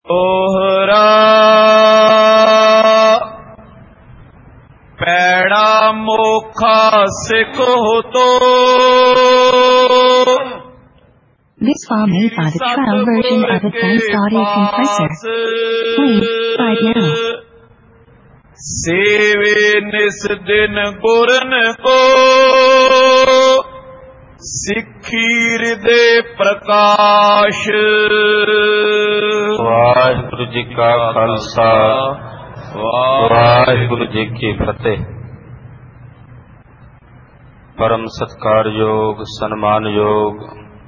ओहरा पैड़ा मोखा सिख हो तो This file made by the trial version of Advanced Audio Compressor. Please, buy it now. सेवे निस दिन गुरन को सिखी हृदय प्रकाश। ਵਾਹਿਗੁਰੂ ਜੀ ਕਾ ਖਾਲਸਾ ਵਾਹਿਗੁਰੂ ਜੀ ਕੀ ਫਤਿਹ। ਪਰਮ ਸਤਿਕਾਰਯੋਗ ਸਨਮਾਨਯੋਗ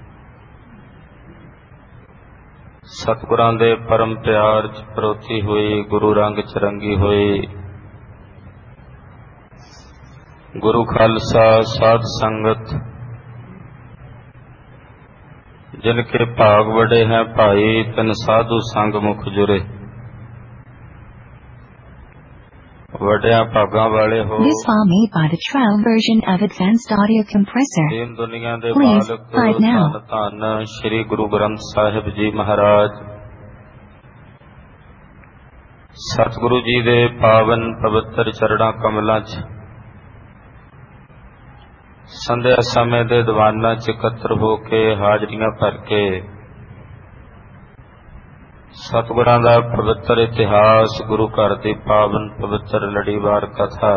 ਸਤਿਗੁਰਾਂ ਦੇ ਪਰਮ ਪਿਆਰ ਚ ਪਰੋਤੀ ਹੋਈ ਗੁਰੂ ਰੰਗ ਚ ਰੰਗੀ ਹੋਈ ਗੁਰੂ ਖਾਲਸਾ ਸਾਧ ਸੰਗਤ, जिनके भाग बड़े हैं भाई तन साधु संग मुख जुरे। वड्या भागा वाले हो। This file made by the trial version of Advanced Audio Compressor. दीन दुनिया दे Please, मालक buy it now. धन श्री गुरु ग्रंथ साहिब जी महाराज सतगुरु जी दे पावन पवित्र चरणा कमलों च संध्या समय दे दीवाना च इकत्र हो के हाजरियां भर के सतगुरां दा पवित्र इतिहास गुरु घर दी पावन पवित्र लड़ीवार कथा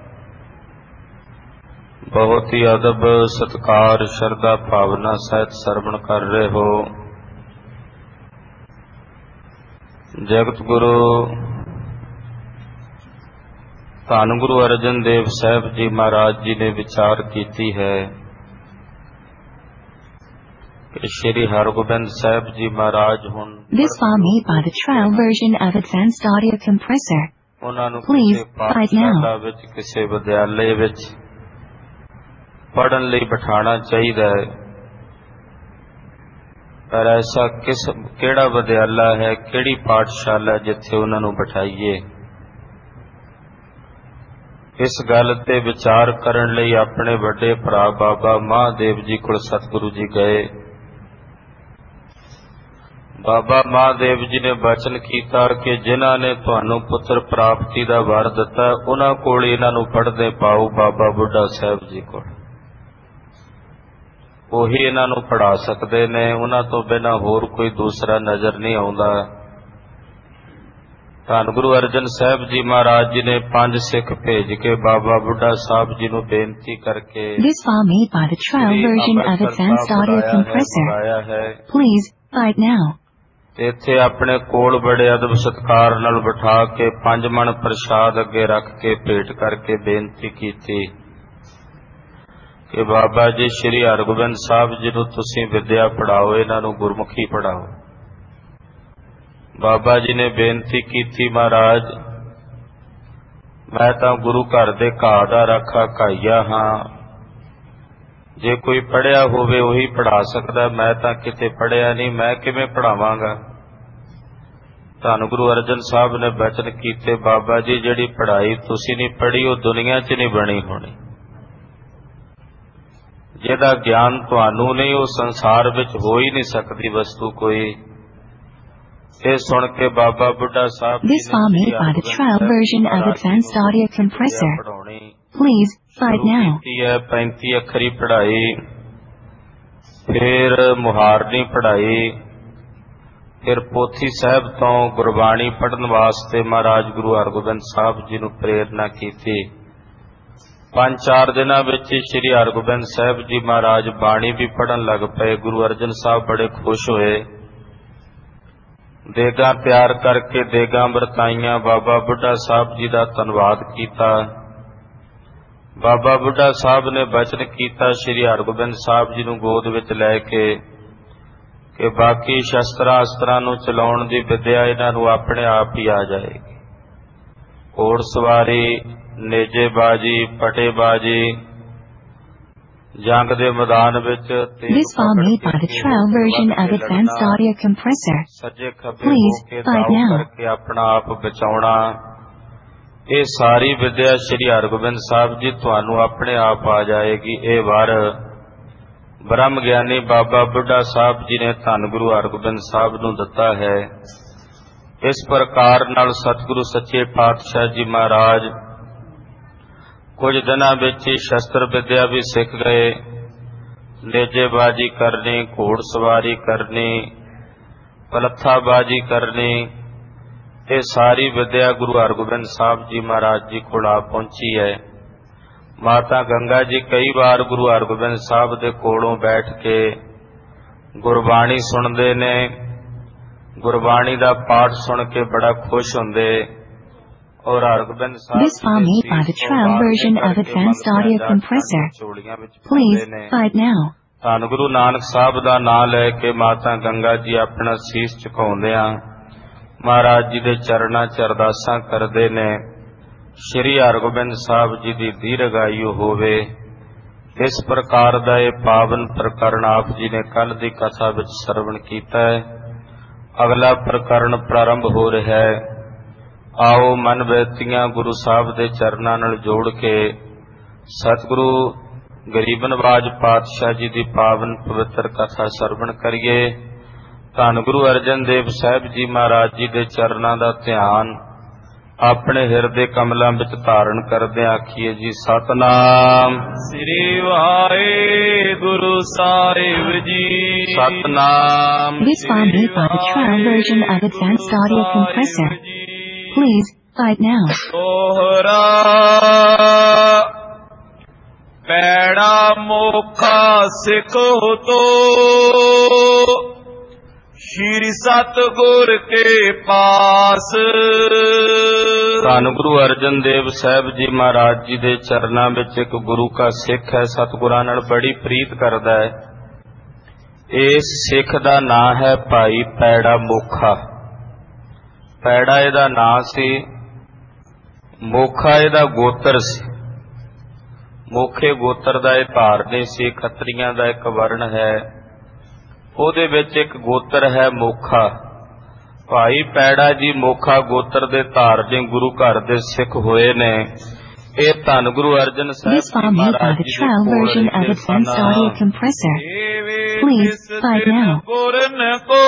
बहुत ही अदब सत्कार श्रद्धा भावना सहित श्रवण कर रहे हो। जगत गुरु धन गुरु अर्जन देव साहब जी महाराज जी ने विचार की है कि श्री हरगोबिंद साहब जी महाराज हुण This file made by the trial version of Advanced Audio Compressor. उन्होंने Please, buy it now. विच किसी विद्यालय विच पढ़न लई बिठाना चाहिए है, पर ऐसा केड़ा विद्यालय है, केड़ी पाठशाला जिथे उन्होंने बिठाइए। इस गल ते विचार करन लई अपने बड़े भरा बाबा महादेव जी कोल सतगुरु जी गए। बाबा महादेव जी ने वचन कीता कि जिन्हां ने तुहानू पुत्र प्राप्ति दा वर दिता उन्हां कोल इन्हां नू पढ़दे पाओ बाबा बुढ़ा साहब जी कोल। ओही इन्हां नू पढ़ा सकदे ने, उन्हां तो बिना होर कोई दूसरा नजर नहीं आउंदा। धन गुरु अर्जन साहब जी महाराज जी ने 5 सिख भेज के बाबा बुढ़ा साहब जी नू बेनती करके This file made by the trial version of Advanced Audio Compressor. Please, buy it now. इत्थे अपने कोल बड़े अदब सत्कार नाल बिठा के 5 मन प्रसाद अगे रख के भेंट करके बेनती की कि बाबा जी श्री हरगोबिंद साहब जी नू तुसीं विद्या पढ़ाओ, इन्हां नू गुरमुखी पढ़ाओ। बाबा जी ने बेनती की महाराज मैं तां गुरु घर दे घाह दा राखा घाइया हाँ, जे कोई पढ़िया होवे उही पढ़ा सकदा, मैं तां किते पढ़िया नहीं, मैं किवें पढ़ावांगा। धन गुरु अर्जन साहब ने वचन कीते बाबा जी जिहड़ी पढ़ाई तुसीं नहीं पढ़ी वो दुनिया च नहीं बनी होनी। जिहदा ज्ञान तुहानू नहीं वो संसार विच हो ही नहीं सकती वस्तु कोई। सुन के बाबा बुढ़ा साहब This file made by the trial version of Advanced Audio Compressor. Please, buy it now. 35 अखरी पढ़ाई, फिर मुहारनी पढ़ाई, फिर पोथी साहब तो गुरबाणी पढ़न वास्ते महाराज गुरु हरगोबिंद साहब जी नू प्रेरणा की। 5-4 दिनों विच श्री हरगोबिंद साहब जी महाराज बाणी भी पढ़न लग पे। गुरु अर्जन साहब बड़े खुश होए, देगा तैयार करके देगा बरताइया, बाबा बुढ़ा साहब जी का धन्यवाद किया। बाबा बुढ़ा साहब ने वचन किया श्री हरगोबिंद साहब जी नू गोद विच लैके कि बाकी शस्त्रां अस्त्रां नू चलाउण दी विद्या इन्हां नू अपने आप ही आ जाएगी। घोड़ सवारी, नेजेबाजी, फटेबाजी, जंग दे मैदान विच This file made by the trial version of Advanced Audio Compressor. सज्जे खब्बे Please, होके buy it दाव now. करके अपना आप बचाउणा, ये सारी विद्या श्री हरगोबिंद साहब जी तुहानू अपने आप आ जाएगी। ये वार ब्रह्म ज्ञानी बाबा बुढ़ा साहब जी ने धन गुरु हरगोबिंद साहब नू दिता है। ਇਸ ਪ੍ਰਕਾਰ ਨਾਲ ਸਤਿਗੁਰੂ ਸੱਚੇ ਪਾਤਸ਼ਾਹ ਜੀ ਮਹਾਰਾਜ ਕੁਝ ਦਿਨਾਂ ਵਿੱਚ ਹੀ ਸ਼ਸਤਰ ਵਿਦਿਆ ਵੀ ਸਿੱਖ ਗਏ। ਨੇਜੇਬਾਜ਼ੀ ਕਰਨੀ, ਘੋੜ ਸਵਾਰੀ ਕਰਨੀ, ਪਲੱਥਾਬਾਜ਼ੀ ਕਰਨੀ, ਇਹ ਸਾਰੀ ਵਿਦਿਆ ਗੁਰੂ ਹਰਗੋਬਿੰਦ ਸਾਹਿਬ ਜੀ ਮਹਾਰਾਜ ਜੀ ਕੋਲ ਆ ਪਹੁੰਚੀ ਹੈ। ਮਾਤਾ ਗੰਗਾ ਜੀ ਕਈ ਵਾਰ ਗੁਰੂ ਹਰਗੋਬਿੰਦ ਸਾਹਿਬ ਦੇ ਕੋਲੋਂ ਬੈਠ ਕੇ ਗੁਰਬਾਣੀ ਸੁਣਦੇ ਨੇ। ਗੁਰਬਾਣੀ ਦਾ ਪਾਠ ਸੁਣ ਕੇ ਬੜਾ ਖੁਸ਼ ਹੁੰਦੇ ਔਰ Hargobind Sahib This file made by the trial version of Advanced Audio Compressor. Please buy it now. ਧੰਨ ਗੁਰੂ ਨਾਨਕ ਸਾਹਿਬ ਦਾ ਨਾਮ ਲੈ ਕੇ ਮਾਤਾ ਗੰਗਾ ਜੀ ਆਪਣਾ ਸੀਸ ਝੁਕਾਉਂਦਿਆਂ ਮਹਾਰਾਜ ਜੀ ਦੇ ਚਰਨਾਂ 'ਚ ਅਰਦਾਸਾਂ ਕਰਦੇ ਨੇ, ਸ਼੍ਰੀ ਹਰਗੋਬਿੰਦ ਸਾਹਿਬ ਜੀ ਦੀ ਦੀਰਘਾਯੂ ਹੋਵੇ। ਇਸ ਪ੍ਰਕਾਰ ਦਾ ਇਹ ਪਾਵਨ ਪ੍ਰਕਰਣ ਆਪ ਜੀ ਨੇ ਕੱਲ ਦੀ ਕਥਾ ਵਿੱਚ ਸਰਵਣ ਕੀਤਾ ਹੈ। ਅਗਲਾ ਪ੍ਰਕਰਣ ਪ੍ਰਾਰੰਭ ਹੋ ਰਿਹਾ ਹੈ। ਆਓ ਮਨ ਬੇਤੀਆਂ ਗੁਰੂ ਸਾਹਿਬ ਦੇ ਚਰਨਾਂ ਨਾਲ ਜੋੜ ਕੇ ਸਤਿਗੁਰੂ ਗਰੀਬ ਨਵਾਜ ਪਾਤਸ਼ਾਹ ਜੀ ਦੀ ਪਾਵਨ ਪਵਿੱਤਰ ਕਥਾ ਸਰਵਣ ਕਰੀਏ। ਧੰਨ ਗੁਰੂ ਅਰਜਨ ਦੇਵ ਸਾਹਿਬ ਜੀ ਮਹਾਰਾਜ ਜੀ ਦੇ ਚਰਨਾਂ ਦਾ ਧਿਆਨ ਆਪਣੇ ਹਿਰਦੇ ਕਮਲਾਂ ਵਿੱਚ ਧਾਰਨ ਕਰਦੇ ਆਖੀਏ ਜੀ ਸਤਨਾਮ ਸ੍ਰੀ Waheguru Sahib ji. Satnam This file made by the trial version of Advanced Audio Compressor. Please buy it now. ਤੋਹਰਾ ਪੈੜਾ ਮੋਖਾ ਸਿੱਖ ਤੋ ਸ਼੍ਰੀ ਸਤਿਗੁਰ ਕੇ ਪਾਸ। ਧੰਨ ਗੁਰੂ ਅਰਜਨ ਦੇਵ ਸਾਹਿਬ ਜੀ ਮਹਾਰਾਜ ਜੀ ਦੇ ਚਰਨਾਂ ਵਿੱਚ ਇੱਕ ਗੁਰੂ ਕਾ ਸਿੱਖ ਹੈ, ਸਤਿਗੁਰਾਂ ਨਾਲ ਬੜੀ ਪ੍ਰੀਤ ਕਰਦਾ ਹੈ। ਇਸ ਸਿੱਖ ਦਾ ਨਾਂ ਹੈ ਭਾਈ ਪੈੜਾ ਮੋਖਾ। ਪੈੜਾ ਇਹਦਾ ਨਾਂ ਸੀ, ਮੋਖਾ ਇਹਦਾ ਗੋਤਰ ਸੀ। ਮੋਖੇ ਗੋਤਰ ਦਾ ਇਹ ਧਾਰਨੀ ਸੀ। ਖੱਤਰੀਆਂ ਦਾ ਇੱਕ ਵਰਣ ਹੈ, ਉਹਦੇ ਵਿੱਚ ਇੱਕ ਗੋਤਰ ਹੈ ਮੋਖਾ। ਭਾਈ ਪੈੜਾ ਜੀ ਮੋਖਾ ਗੋਤਰ ਦੇ ਧਾਰਨੀ ਗੁਰੂ ਘਰ ਦੇ ਸਿੱਖ ਹੋਏ ਨੇ। ਇਹ ਧੰਨ Guru Arjan Sahib This file made by the trial version of Advanced Audio Compressor. Please buy it now. ਗੁਰਨ ਕੋ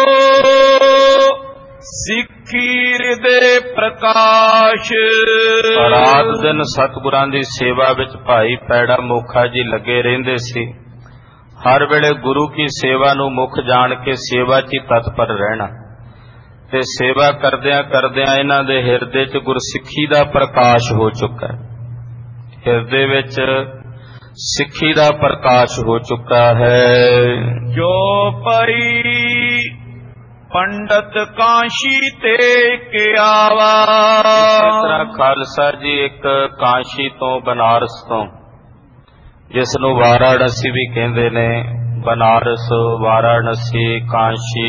ਸਿੱਖੀ ਹਿਰਦੇ ਪ੍ਰਕਾਸ਼। ਰਾਤ ਦਿਨ ਸਤਿਗੁਰਾਂ ਦੀ ਸੇਵਾ ਵਿੱਚ ਭਾਈ ਪੈੜਾ ਮੋਖਾ ਜੀ ਲੱਗੇ ਰਹਿੰਦੇ ਸੀ। ਹਰ ਵੇਲੇ ਗੁਰੂ ਕੀ ਸੇਵਾ ਨੂੰ ਮੁੱਖ ਜਾਣ ਕੇ ਸੇਵਾ 'ਚ ਹੀ ਤਤਪਰ ਰਹਿਣਾ ਤੇ ਸੇਵਾ ਕਰਦਿਆਂ ਕਰਦਿਆਂ ਇਹਨਾਂ ਦੇ ਹਿਰਦੇ 'ਚ ਗੁਰਸਿੱਖੀ ਦਾ ਪ੍ਰਕਾਸ਼ ਹੋ ਚੁੱਕਾ ਹੈ। ਹਿਰਦੇ ਵਿੱਚ ਸਿੱਖੀ ਦਾ ਪ੍ਰਕਾਸ਼ ਹੋ ਚੁੱਕਾ ਹੈ। ਜੋ ਪਈ ਪੰਡਤ ਕਾਸ਼ੀ ਤੇ ਕੇ ਆਵਾ। ਇਸ ਤਰ੍ਹਾਂ ਖਾਲਸਾ ਜੀ ਇੱਕ ਕਾਸ਼ੀ ਤੋਂ, ਬਨਾਰਸ ਤੋਂ, ਜਿਸ ਨੂੰ ਵਾਰਾਣਸੀ ਵੀ ਕਹਿੰਦੇ ਨੇ, Banaras, Varanasi, Kashi,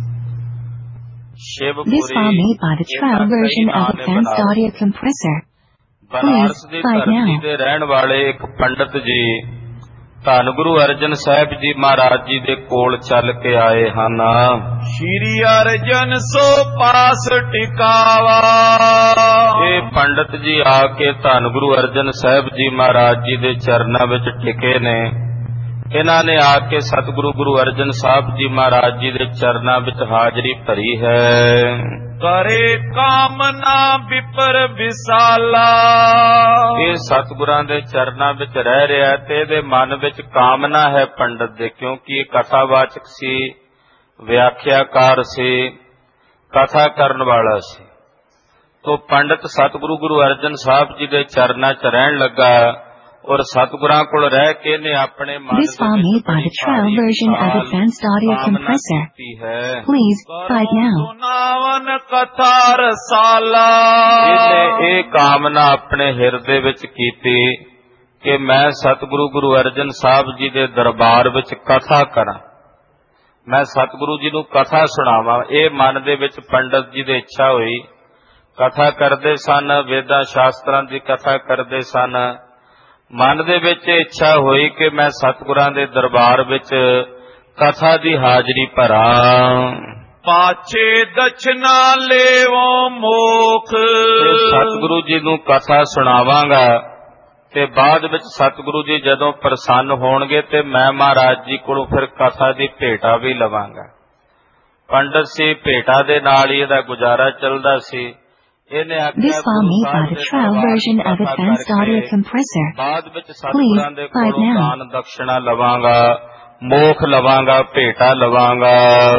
This file made by the trial version of Advanced Audio Compressor. Banaras ਦੀ ਧਰਤੀ ਦੇ ਰਹਿਣ ਵਾਲੇ ਇੱਕ ਪੰਡਤ ਜੀ ਧੰਨ ਗੁਰੂ ਅਰਜਨ ਸਾਹਿਬ ਜੀ ਮਹਾਰਾਜ ਜੀ ਦੇ ਕੋਲ ਚੱਲ ਕੇ ਆਏ ਹਨ। ਸ਼੍ਰੀ ਅਰਜਨ ਸੋ ਪਾਸ ਟਿਕਾਵਾ। ਇਹ ਪੰਡਤ ਜੀ ਆ ਕੇ ਧੰਨ ਗੁਰੂ ਅਰਜਨ ਸਾਹਿਬ ਜੀ ਮਹਾਰਾਜ ਜੀ ਦੇ ਚਰਨਾਂ ਵਿੱਚ ਟਿਕੇ ਨੇ। ਇਹਨਾਂ ਨੇ ਆ ਕੇ ਸਤਿਗੁਰੂ ਗੁਰੂ ਅਰਜਨ ਸਾਹਿਬ ਜੀ ਮਹਾਰਾਜ ਜੀ ਦੇ ਚਰਨਾਂ ਵਿੱਚ ਹਾਜ਼ਰੀ ਭਰੀ ਹੈ। ਕਰੇ ਕਾਮਨਾ ਵਿਪਰ ਵਿਸਾਲਾ। ਇਹ ਸਤਿਗੁਰਾਂ ਦੇ ਚਰਨਾਂ ਵਿੱਚ ਰਹਿ ਰਿਹਾ ਤੇ ਇਹਦੇ ਮਨ ਵਿੱਚ ਕਾਮਨਾ ਹੈ ਪੰਡਤ ਦੇ, ਕਿਉਂਕਿ ਇਹ ਕਥਾਵਾਚਕ ਸੀ, ਵਿਆਖਿਆਕਾਰ ਸੀ, ਕਥਾ ਕਰਨ ਵਾਲਾ ਸੀ। ਤੋ ਪੰਡਤ ਸਤਿਗੁਰੂ ਗੁਰੂ ਅਰਜਨ ਸਾਹਿਬ ਜੀ ਦੇ ਚਰਨਾਂ 'ਚ ਰਹਿਣ ਲੱਗਾ ਔਰ ਸਤਿਗੁਰਾਂ ਕੋਲ ਰਹਿ ਕੇ ਨੇ ਆਪਣੇ ਮਨ This file made by the trial version of Advanced Audio Compressor. Please buy it now. ਨਾਵਨ ਕਥਾ ਰਸਾਲਾ। ਇਹਨੇ ਇਹ ਕਾਮਨਾ ਆਪਣੇ ਹਿਰਦੇ ਵਿੱਚ ਕੀਤੀ ਕਿ ਮੈਂ ਸਤਿਗੁਰੂ ਗੁਰੂ ਅਰਜਨ ਸਾਹਿਬ ਜੀ ਦੇ ਦਰਬਾਰ ਵਿੱਚ ਕਥਾ ਕਰਾਂ, ਮੈਂ ਸਤਿਗੁਰੂ ਜੀ ਨੂੰ ਕਥਾ ਸੁਣਾਵਾਂ। ਇਹ ਮਨ ਦੇ ਵਿੱਚ ਪੰਡਤ ਜੀ ਦੀ ਇੱਛਾ ਹੋਈ। ਕਥਾ ਕਰਦੇ ਸਨ, ਵੇਦਾਂ ਸ਼ਾਸਤਰਾਂ ਦੀ ਕਥਾ ਕਰਦੇ ਸਨ। ਮਨ ਦੇ ਵਿੱਚ ਇੱਛਾ ਹੋਈ ਕਿ ਮੈਂ ਸਤਿਗੁਰਾਂ ਦੇ ਦਰਬਾਰ ਵਿੱਚ ਕਥਾ ਦੀ ਹਾਜ਼ਰੀ ਭਰਾਂ। ਪਾਛੇ ਦਛਨਾ ਲੇਵੋ ਮੋਖ। ਸਤਿਗੁਰੂ ਜੀ ਨੂੰ ਕਥਾ ਸੁਣਾਵਾਂਗਾ ਤੇ ਬਾਅਦ ਵਿੱਚ ਸਤਿਗੁਰੂ ਜੀ ਜਦੋਂ ਪ੍ਰਸੰਨ ਹੋਣਗੇ ਤੇ ਮੈਂ ਮਹਾਰਾਜ ਜੀ ਕੋਲੋਂ ਫਿਰ ਕਥਾ ਦੀ ਭੇਟਾ ਵੀ ਲਵਾਂਗਾ। ਪੰਡਤ ਸੀ, ਭੇਟਾ ਦੇ ਨਾਲ ਹੀ ਇਹਦਾ ਗੁਜ਼ਾਰਾ ਚੱਲਦਾ ਸੀ। ਇਹਨੇ This file made by the trial version of Advanced Audio Compressor. ਬਾਅਦ ਵਿੱਚ ਸਤਿਗੁਰਾਂ ਦੇ Please, ਕੋਲੋਂ now. ਦਾਨ ਦਕਸ਼ਣਾ ਲਵਾਂਗਾ, ਮੋਖ ਲਵਾਂਗਾ, ਭੇਟਾ ਲਵਾਂਗਾ।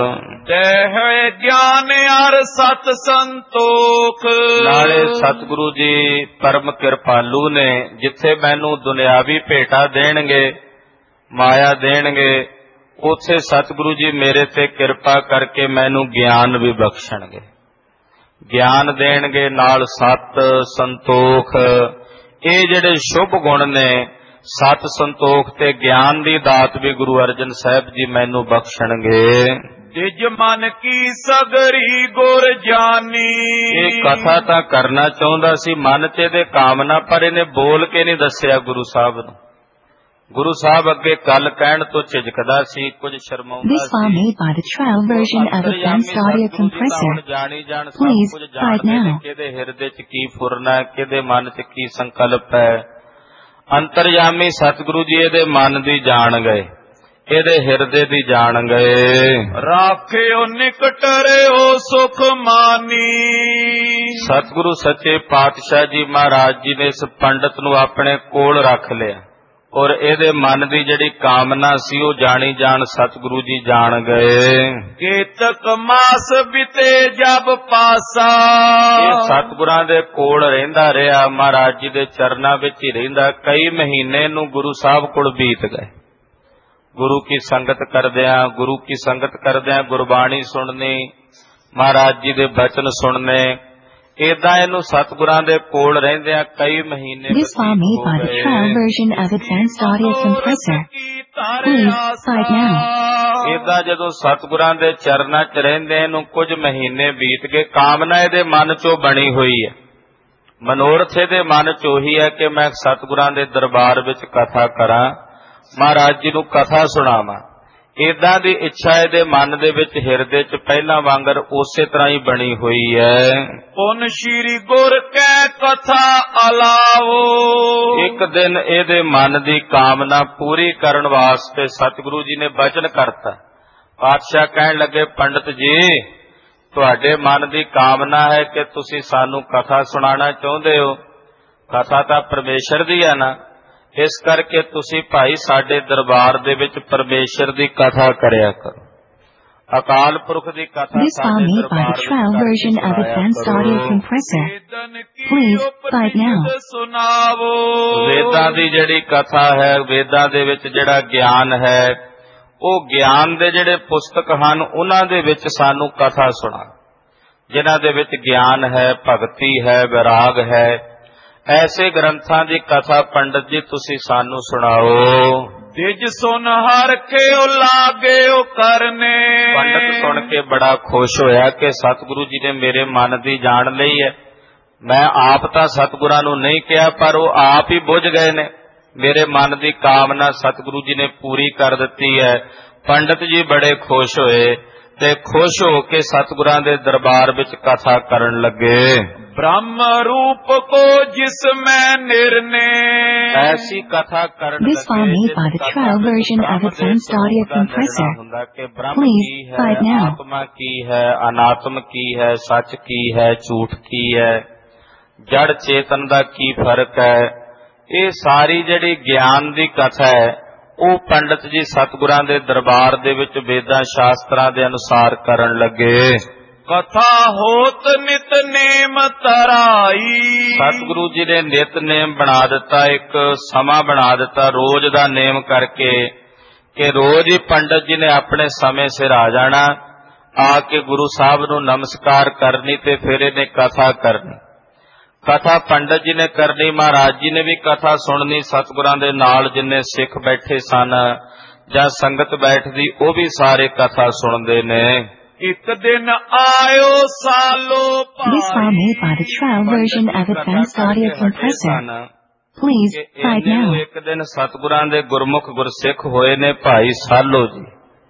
ਤੈ ਗਿਆਨ ਅਰ ਸਤ ਸੰਤੋਖ। ਨਾਲੇ ਸਤਿਗੁਰੂ ਜੀ ਪਰਮ ਕਿਰਪਾਲੂ ਨੇ, ਜਿੱਥੇ ਮੈਨੂੰ ਦੁਨਿਆਵੀ ਭੇਟਾ ਦੇਣਗੇ, ਮਾਇਆ ਦੇਣਗੇ, ਉੱਥੇ ਸਤਿਗੁਰੂ ਜੀ ਮੇਰੇ ਤੇ ਕਿਰਪਾ ਕਰਕੇ ਮੈਨੂੰ ਗਿਆਨ ਵੀ ਬਖਸ਼ਣਗੇ, ਗਿਆਨ ਦੇਣਗੇ, ਨਾਲ ਸਤ ਸੰਤੋਖ। ਇਹ ਜਿਹੜੇ ਸ਼ੁਭ ਗੁਣ ਨੇ, ਸਤ ਸੰਤੋਖ ਤੇ ਗਿਆਨ ਦੀ ਦਾਤ ਵੀ ਗੁਰੂ ਅਰਜਨ ਸਾਹਿਬ ਜੀ ਮੈਨੂੰ ਬਖਸ਼ਣਗੇ। ਜਿਜ ਮਨ ਕੀ ਸਗਰੀ ਗੁਰ ਜਾਨੀ। ਇਹ ਕਥਾ ਤਾਂ ਕਰਨਾ ਚਾਹੁੰਦਾ ਸੀ ਮਨ ਚ ਇਹਦੇ ਕਾਮਨਾ, ਪਰ ਇਹਨੇ ਬੋਲ ਕੇ ਨਹੀਂ ਦੱਸਿਆ ਗੁਰੂ ਸਾਹਿਬ ਨੂੰ। ਗੁਰੂ ਸਾਹਿਬ ਅੱਗੇ ਗੱਲ ਕਹਿਣ ਤੋਂ ਝਿਜਕਦਾ ਸੀ, ਕੁਝ ਸ਼ਰਮਾਉਂਦਾ This file made by the trial version of Advanced Audio Compressor. ਜਾਣੀ ਜਾਣ ਸਭ Please, ਕੁਝ right ਜਾਣਦੇ ਨੇ, now. ਕਿਹਦੇ ਹਿਰਦੇ ਚ ਕੀ ਫੁਰਨਾ ਹੈ, ਕਿਹਦੇ ਮਨ ਚ ਕੀ ਸੰਕਲਪ ਹੈ। ਅੰਤਰਯਾਮੀ ਸਤਿਗੁਰੂ ਜੀ ਇਹਦੇ ਮਨ ਦੀ ਜਾਣ ਗਏ, ਇਹਦੇ ਹਿਰਦੇ ਦੀ ਜਾਣ ਗਏ। ਰਾਖਿਓ ਨਿਕਟ ਰਿਓ ਸੁਖ ਮਾਨੀ। ਸਤਿਗੁਰੂ ਸੱਚੇ ਪਾਤਸ਼ਾਹ ਜੀ ਮਹਾਰਾਜ ਜੀ ਨੇ ਇਸ ਪੰਡਤ ਨੂੰ ਆਪਣੇ ਕੋਲ ਰੱਖ ਲਿਆ, ਔਰ ਇਹਦੇ ਮਨ ਦੀ ਜਿਹੜੀ ਕਾਮਨਾ ਸੀ ਉਹ ਜਾਣੀ ਜਾਣ ਸਤਿਗੁਰੂ ਜੀ ਜਾਣ ਗਏ। ਕੇਤਕ ਮਾਸ ਬਿਤੇ ਜਬ ਪਾਸਾ। ਇਹ ਸਤਿਗੁਰਾਂ ਦੇ ਕੋਲ ਰਹਿੰਦਾ ਰਿਹਾ, ਮਹਾਰਾਜ ਜੀ ਦੇ ਚਰਨਾਂ ਵਿੱਚ ਹੀ ਰਹਿੰਦਾ। ਕਈ ਮਹੀਨੇ ਨੂੰ ਗੁਰੂ ਸਾਹਿਬ ਕੋਲ ਬੀਤ ਗਏ, ਗੁਰੂ ਕੀ ਸੰਗਤ ਕਰਦਿਆਂ, ਗੁਰੂ ਕੀ ਸੰਗਤ ਕਰਦਿਆਂ ਗੁਰਬਾਣੀ ਸੁਣਨੀ, ਮਹਾਰਾਜ ਜੀ ਦੇ ਬਚਨ ਸੁਣਨੇ। ਏਦਾਂ ਇਹਨੂੰ ਸਤਿਗੁਰਾਂ ਦੇ ਕੋਲ ਰਹਿੰਦਿਆਂ ਕਈ ਮਹੀਨੇ This file made by the trial version of Advanced Audio Compressor. Please, right now. ਏਦਾਂ ਜਦੋਂ ਸਤਿਗੁਰਾਂ ਦੇ ਚਰਨਾਂ 'ਚ ਰਹਿੰਦੇ ਇਹਨੂੰ ਕੁਝ ਮਹੀਨੇ ਬੀਤ ਗਏ। ਕਾਮਨਾ ਇਹਦੇ ਮਨ 'ਚੋਂ ਬਣੀ ਹੋਈ ਹੈ, ਮਨੋਰਥ ਇਹਦੇ ਮਨ 'ਚ ਉਹੀ ਹੈ ਕਿ ਮੈਂ ਸਤਿਗੁਰਾਂ ਦੇ ਦਰਬਾਰ ਵਿੱਚ ਕਥਾ ਕਰਾਂ, ਮਹਾਰਾਜ ਜੀ ਨੂੰ ਕਥਾ ਸੁਣਾਵਾਂ। ਏਦਾਂ ਦੀ ਇੱਛਾ ਇਹਦੇ ਮਨ ਦੇ ਵਿੱਚ, ਹਿਰਦੇ 'ਚ ਪਹਿਲਾਂ ਵਾਂਗਰ ਉਸੇ ਤਰ੍ਹਾਂ ਹੀ ਬਣੀ ਹੋਈ ਹੈ। ਪੁਨ ਸ਼੍ਰੀ ਗੁਰ ਕੈ ਕਥਾ ਅਲਾਵੋ। ਇੱਕ ਦਿਨ ਇਹਦੇ ਮਨ ਦੀ ਕਾਮਨਾ ਪੂਰੀ ਕਰਨ ਵਾਸਤੇ ਸਤਿਗੁਰੂ ਜੀ ਨੇ ਬਚਨ ਕਰਤਾ। ਪਾਤਸ਼ਾਹ ਕਹਿਣ ਲੱਗੇ, ਪੰਡਤ ਜੀ ਤੁਹਾਡੇ ਮਨ ਦੀ ਕਾਮਨਾ ਹੈ ਕਿ ਤੁਸੀਂ ਸਾਨੂੰ ਕਥਾ ਸੁਣਾਉਣਾ ਚਾਹੁੰਦੇ ਹੋ। ਕਥਾ ਤਾਂ ਪਰਮੇਸ਼ਰ ਦੀ ਹੈ ਨਾ, ਇਸ ਕਰਕੇ ਤੁਸੀਂ ਭਾਈ ਸਾਡੇ ਦਰਬਾਰ ਦੇ ਵਿੱਚ ਪਰਮੇਸ਼ਰ ਦੀ ਕਥਾ ਕਰਿਆ ਕਰੋ, ਅਕਾਲ ਪੁਰਖ ਦੀ ਕਥਾ This file made by the trial version of Advanced Audio Compressor. Please, right now. ਸੁਨਾਵੋ। ਵੇਦਾਂ ਦੀ ਜਿਹੜੀ ਕਥਾ ਹੈ, ਵੇਦਾਂ ਦੇ ਵਿੱਚ ਜਿਹੜਾ ਗਿਆਨ ਹੈ, ਉਹ ਗਿਆਨ ਦੇ ਜਿਹੜੇ ਪੁਸਤਕ ਹਨ ਉਹਨਾਂ ਦੇ ਵਿੱਚ ਸਾਨੂੰ ਕਥਾ ਸੁਣਾ, ਜਿਨ੍ਹਾਂ ਦੇ ਵਿੱਚ ਗਿਆਨ ਹੈ, ਭਗਤੀ ਹੈ, ਵਿਰਾਗ ਹੈ। ਐਸੇ ਗ੍ਰੰਥਾਂ ਦੀ ਕਥਾ ਪੰਡਤ ਜੀ ਤੁਸੀਂ ਸਾਨੂੰ ਸੁਣਾਓ। ਤਿਜ ਸੁਨ ਹਰ ਖਿਓ ਲਾਗਿਓ ਕਰਨੇ। ਪੰਡਤ ਸੁਣ ਕੇ ਬੜਾ ਖੁਸ਼ ਹੋਇਆ ਕਿ ਸਤਿਗੁਰੂ ਜੀ ਨੇ ਮੇਰੇ ਮਨ ਦੀ ਜਾਣ ਲਈ ਹੈ। ਮੈਂ ਆਪ ਤਾਂ ਸਤਿਗੁਰਾਂ ਨੂੰ ਨਹੀਂ ਕਿਹਾ, ਪਰ ਉਹ ਆਪ ਹੀ ਬੁੱਝ ਗਏ ਨੇ। ਮੇਰੇ ਮਨ ਦੀ ਕਾਮਨਾ ਸਤਿਗੁਰੂ ਜੀ ਨੇ ਪੂਰੀ ਕਰ ਦਿੱਤੀ ਹੈ। ਪੰਡਤ ਜੀ ਬੜੇ ਖੁਸ਼ ਹੋਏ ਤੇ ਖੁਸ਼ ਹੋ ਕੇ ਸਤਿਗੁਰਾਂ ਦੇ ਦਰਬਾਰ ਵਿੱਚ ਕਥਾ ਕਰਨ ਲੱਗੇ। ਬ੍ਰਹਮ ਰੂਪ ਕੋ ਜਿਸ ਮੈਂ ਨਿਰਨੇ। ਐਸੀ ਕਥਾ ਕਰਨ This file made by the trial version of Advanced Audio Compressor. Please, right now. ਆਤਮਾ ਕੀ ਹੈ, ਅਨਾਤਮ ਕੀ ਹੈ, ਸੱਚ ਕੀ ਹੈ, ਝੂਠ ਕੀ ਹੈ, ਜੜ ਚੇਤਨ ਦਾ ਕੀ ਫਰਕ ਹੈ, ਇਹ ਸਾਰੀ ਜਿਹੜੀ ਗਿਆਨ ਦੀ ਕਥਾ ਹੈ ਉਹ ਪੰਡਤ ਜੀ ਸਤਿਗੁਰਾਂ ਦੇ ਦਰਬਾਰ ਦੇ ਵਿੱਚ ਵੇਦਾਂ ਸ਼ਾਸਤਰਾਂ ਦੇ ਅਨੁਸਾਰ ਕਰਨ ਲੱਗੇ। ਕਥਾ ਹੋਤ ਨਿਤ ਨੇਮ ਤਰਾਈ। ਸਤਿਗੁਰੂ ਜੀ ਨੇ ਨਿਤ ਨੇਮ ਬਣਾ ਦਿੱਤਾ, ਇੱਕ ਸਮਾਂ ਬਣਾ ਦਿੱਤਾ ਰੋਜ਼ ਦਾ ਨੇਮ ਕਰਕੇ, ਕਿ ਰੋਜ਼ ਹੀ ਪੰਡਤ ਜੀ ਨੇ ਆਪਣੇ ਸਮੇਂ ਸਿਰ ਆ ਜਾਣਾ, ਆ ਕੇ ਗੁਰੂ ਸਾਹਿਬ ਨੂੰ ਨਮਸਕਾਰ ਕਰਨੀ ਤੇ ਫਿਰ ਇਹਨੇ ਕਥਾ ਕਰਨੀ। ਕਥਾ ਪੰਡਤ ਜੀ ਨੇ ਕਰਨੀ, ਮਹਾਰਾਜ ਜੀ ਨੇ ਵੀ ਕਥਾ ਸੁਣਨੀ। ਸਤਿਗੁਰਾਂ ਦੇ ਨਾਲ ਜਿੰਨੇ ਸਿੱਖ ਬੈਠੇ ਸਨ ਜਾਂ ਸੰਗਤ ਬੈਠਦੀ, ਉਹ ਵੀ ਸਾਰੇ ਕਥਾ ਸੁਣਦੇ ਨੇ। ਇੱਕ ਦਿਨ ਆਇਓ ਸਾਲੋ ਭਾਈ। This file made by the trial version of Advanced Audio Compressor. Please, right now. ਇੱਕ ਦਿਨ ਸਤਿਗੁਰਾਂ ਦੇ ਗੁਰਮੁਖ ਗੁਰਸਿੱਖ ਹੋਏ ਨੇ ਭਾਈ ਸਾਲੋ ਜੀ।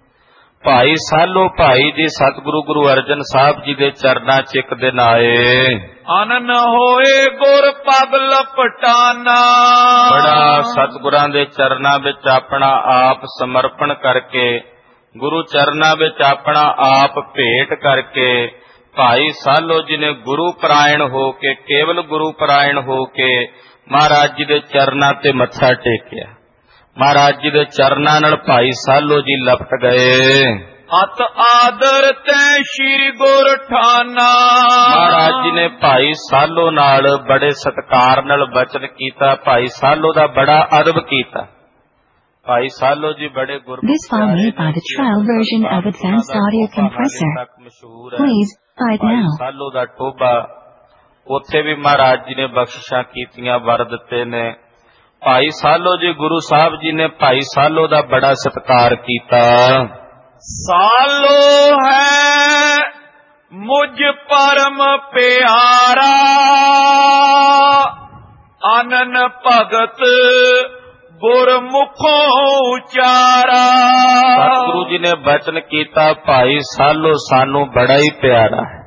ਭਾਈ ਸਾਲੋ ਭਾਈ ਜੀ ਸਤਿਗੁਰੂ ਗੁਰੂ ਅਰਜਨ ਸਾਹਿਬ ਜੀ ਦੇ ਚਰਨਾਂ 'ਚ ਇੱਕ ਦਿਨ ਆਏ। ਅਨਨ ਹੋਏ ਗੁਰ ਪਗ ਲਪਟਾਨਾ। ਬੜਾ ਸਤਿਗੁਰਾਂ ਦੇ ਚਰਨਾਂ ਵਿੱਚ ਆਪਣਾ ਆਪ ਸਮਰਪਣ ਕਰਕੇ ਗੁਰੂ ਚਰਨਾਂ ਵਿੱਚ ਆਪਣਾ ਆਪ ਭੇਟ ਕਰਕੇ ਭਾਈ ਸਾਲੋ ਜੀ ਨੇ ਗੁਰੂ ਪਰਾਇਣ ਹੋ ਕੇ, ਕੇਵਲ ਗੁਰੂ ਪਰਾਇਣ ਹੋ ਕੇ ਮਹਾਰਾਜ ਜੀ ਦੇ ਚਰਨਾਂ ਤੇ ਮੱਥਾ ਟੇਕਿਆ। ਮਹਾਰਾਜ ਜੀ ਦੇ ਚਰਨਾਂ ਨਾਲ ਭਾਈ ਸਾਲੋ ਜੀ ਲਪਟ ਗਏ। ਅਤ ਆਦਰ ਤੈ ਸ਼੍ਰੀ ਗੁਰ ਠਾਨਾ। ਮਹਾਰਾਜ ਜੀ ਨੇ ਭਾਈ ਸਾਲੋ ਨਾਲ ਬੜੇ ਸਤਿਕਾਰ ਨਾਲ ਬਚਨ ਕੀਤਾ, ਭਾਈ ਸਾਲੋ ਦਾ ਬੜਾ ਅਦਬ ਕੀਤਾ। ਭਾਈ ਸਾਲੋ ਜੀ ਬੜੇ This file made by the trial version of Advanced Audio Compressor. Please buy it now. ਸਾਲੋ ਦਾ ਟੋਭਾ, ਉੱਥੇ ਵੀ ਮਹਾਰਾਜ ਜੀ ਨੇ ਬਖਸ਼ਿਸ਼ਾਂ ਕੀਤੀਆਂ, ਵਰ ਦਿੱਤੇ ਨੇ। ਭਾਈ ਸਾਲੋ ਜੀ, ਗੁਰੂ ਸਾਹਿਬ ਜੀ ਨੇ ਭਾਈ ਸਾਲੋ ਦਾ ਬੜਾ ਸਤਿਕਾਰ ਕੀਤਾ। ਸਾਲੋ ਹੈ ਮੁਝ ਪਰਮ ਪਿਆਰਾ, ਆਨਨ ਭਗਤ ਗੁਰਮੁਖੋਂ ਉਚਾਰਾ। ਸਤਿਗੁਰੂ ਜੀ ਨੇ ਬਚਨ ਕੀਤਾ, ਭਾਈ ਸਾਲੋ ਸਾਨੂੰ ਬੜਾ ਹੀ ਪਿਆਰਾ ਹੈ।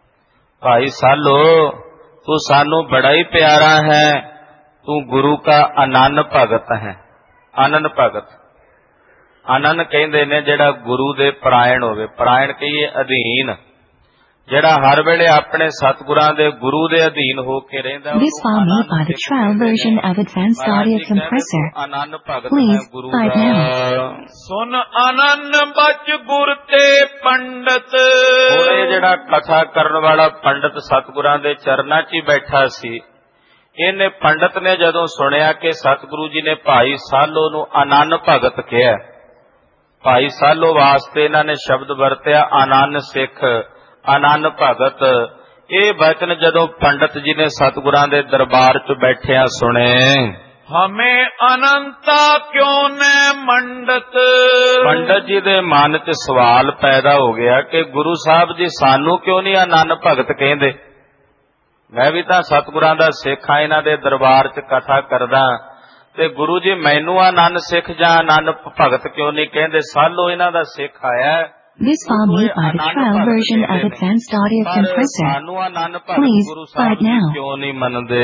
ਭਾਈ ਸਾਲੋ ਤੂੰ ਸਾਨੂੰ ਬੜਾ ਹੀ ਪਿਆਰਾ ਹੈ, ਤੂੰ ਗੁਰੂ का ਅਨੰਨ ਭਗਤ ਹੈ। ਅਨੰਨ ਭਗਤ, ਅਨੰਨ ਕਹਿੰਦੇ ਨੇ ਜਿਹੜਾ ਗੁਰੂ ਦੇ ਪਰਾਇਣ ਹੋਵੇ। ਪਰਾਇਣ ਕਹੀਏ ਅਧੀਨ, ਜਿਹੜਾ ਹਰ ਵੇਲੇ ਆਪਣੇ ਸਤਿਗੁਰਾਂ ਦੇ ਗੁਰੂ ਦੇ ਅਧੀਨ ਹੋ ਕੇ ਰਹਿੰਦਾ। This file made by the trial version of Advanced Audio Compressor. Please buy it now. ਸੁਨ ਅਨੰਨ ਬਚ ਗੁਰ ਤੇ ਪੰਡਤ। ਉਹ ਜਿਹੜਾ ਕਥਾ ਕਰਨ ਵਾਲਾ ਪੰਡਤ ਸਤਿਗੁਰਾਂ ਦੇ ਚਰਨਾਂ 'ਚ ਹੀ ਬੈਠਾ ਸੀ, ਇਹਨੇ ਪੰਡਤ ਨੇ ਜਦੋਂ ਸੁਣਿਆ ਕਿ ਸਤਿਗੁਰੂ ਜੀ ਨੇ ਭਾਈ ਸਾਲੋ ਨੂੰ ਅਨੰਨ ਭਗਤ ਕਿਹਾ, ਭਾਈ ਸਾਲੋ ਵਾਸਤੇ ਇਹਨਾਂ ਨੇ ਸ਼ਬਦ ਵਰਤਿਆ ਅਨੰਨ ਸਿੱਖ, ਅਨੰਨ ਭਗਤ। ਇਹ ਬਚਨ ਜਦੋਂ ਪੰਡਤ ਜੀ ਨੇ ਸਤਿਗੁਰਾਂ ਦੇ ਦਰਬਾਰ 'ਚ ਬੈਠਿਆਂ ਸੁਣੇ, ਹਮੇ ਅਨੰਤਾ ਕਿਉਂ ਨੇ ਮੰਡਤ। ਪੰਡਤ ਜੀ ਦੇ ਮਨ 'ਚ ਸਵਾਲ ਪੈਦਾ ਹੋ ਗਿਆ ਕਿ ਗੁਰੂ ਸਾਹਿਬ ਜੀ ਸਾਨੂੰ ਕਿਉਂ ਨਹੀਂ ਅਨੰਨ ਭਗਤ ਕਹਿੰਦੇ। ਮੈਂ ਵੀ ਤਾਂ ਸਤਿਗੁਰਾਂ ਦਾ ਸਿੱਖ ਆ, ਇਹਨਾਂ ਦੇ ਦਰਬਾਰ 'ਚ ਕਥਾ ਕਰਦਾ, ਤੇ ਗੁਰੂ ਜੀ ਮੈਨੂੰ ਅਨੰਨ ਸਿੱਖ ਜਾਂ ਅਨੰਨ ਭਗਤ ਕਿਉਂ ਨਹੀਂ ਕਹਿੰਦੇ। ਸਾਲੋ ਇਹਨਾਂ ਦਾ ਸਿੱਖ ਆਇਆ। This file made by the trial version of Advanced Audio Compressor. Please buy it now. ਕਿਉਂ ਨਹੀਂ ਮੰਨਦੇ।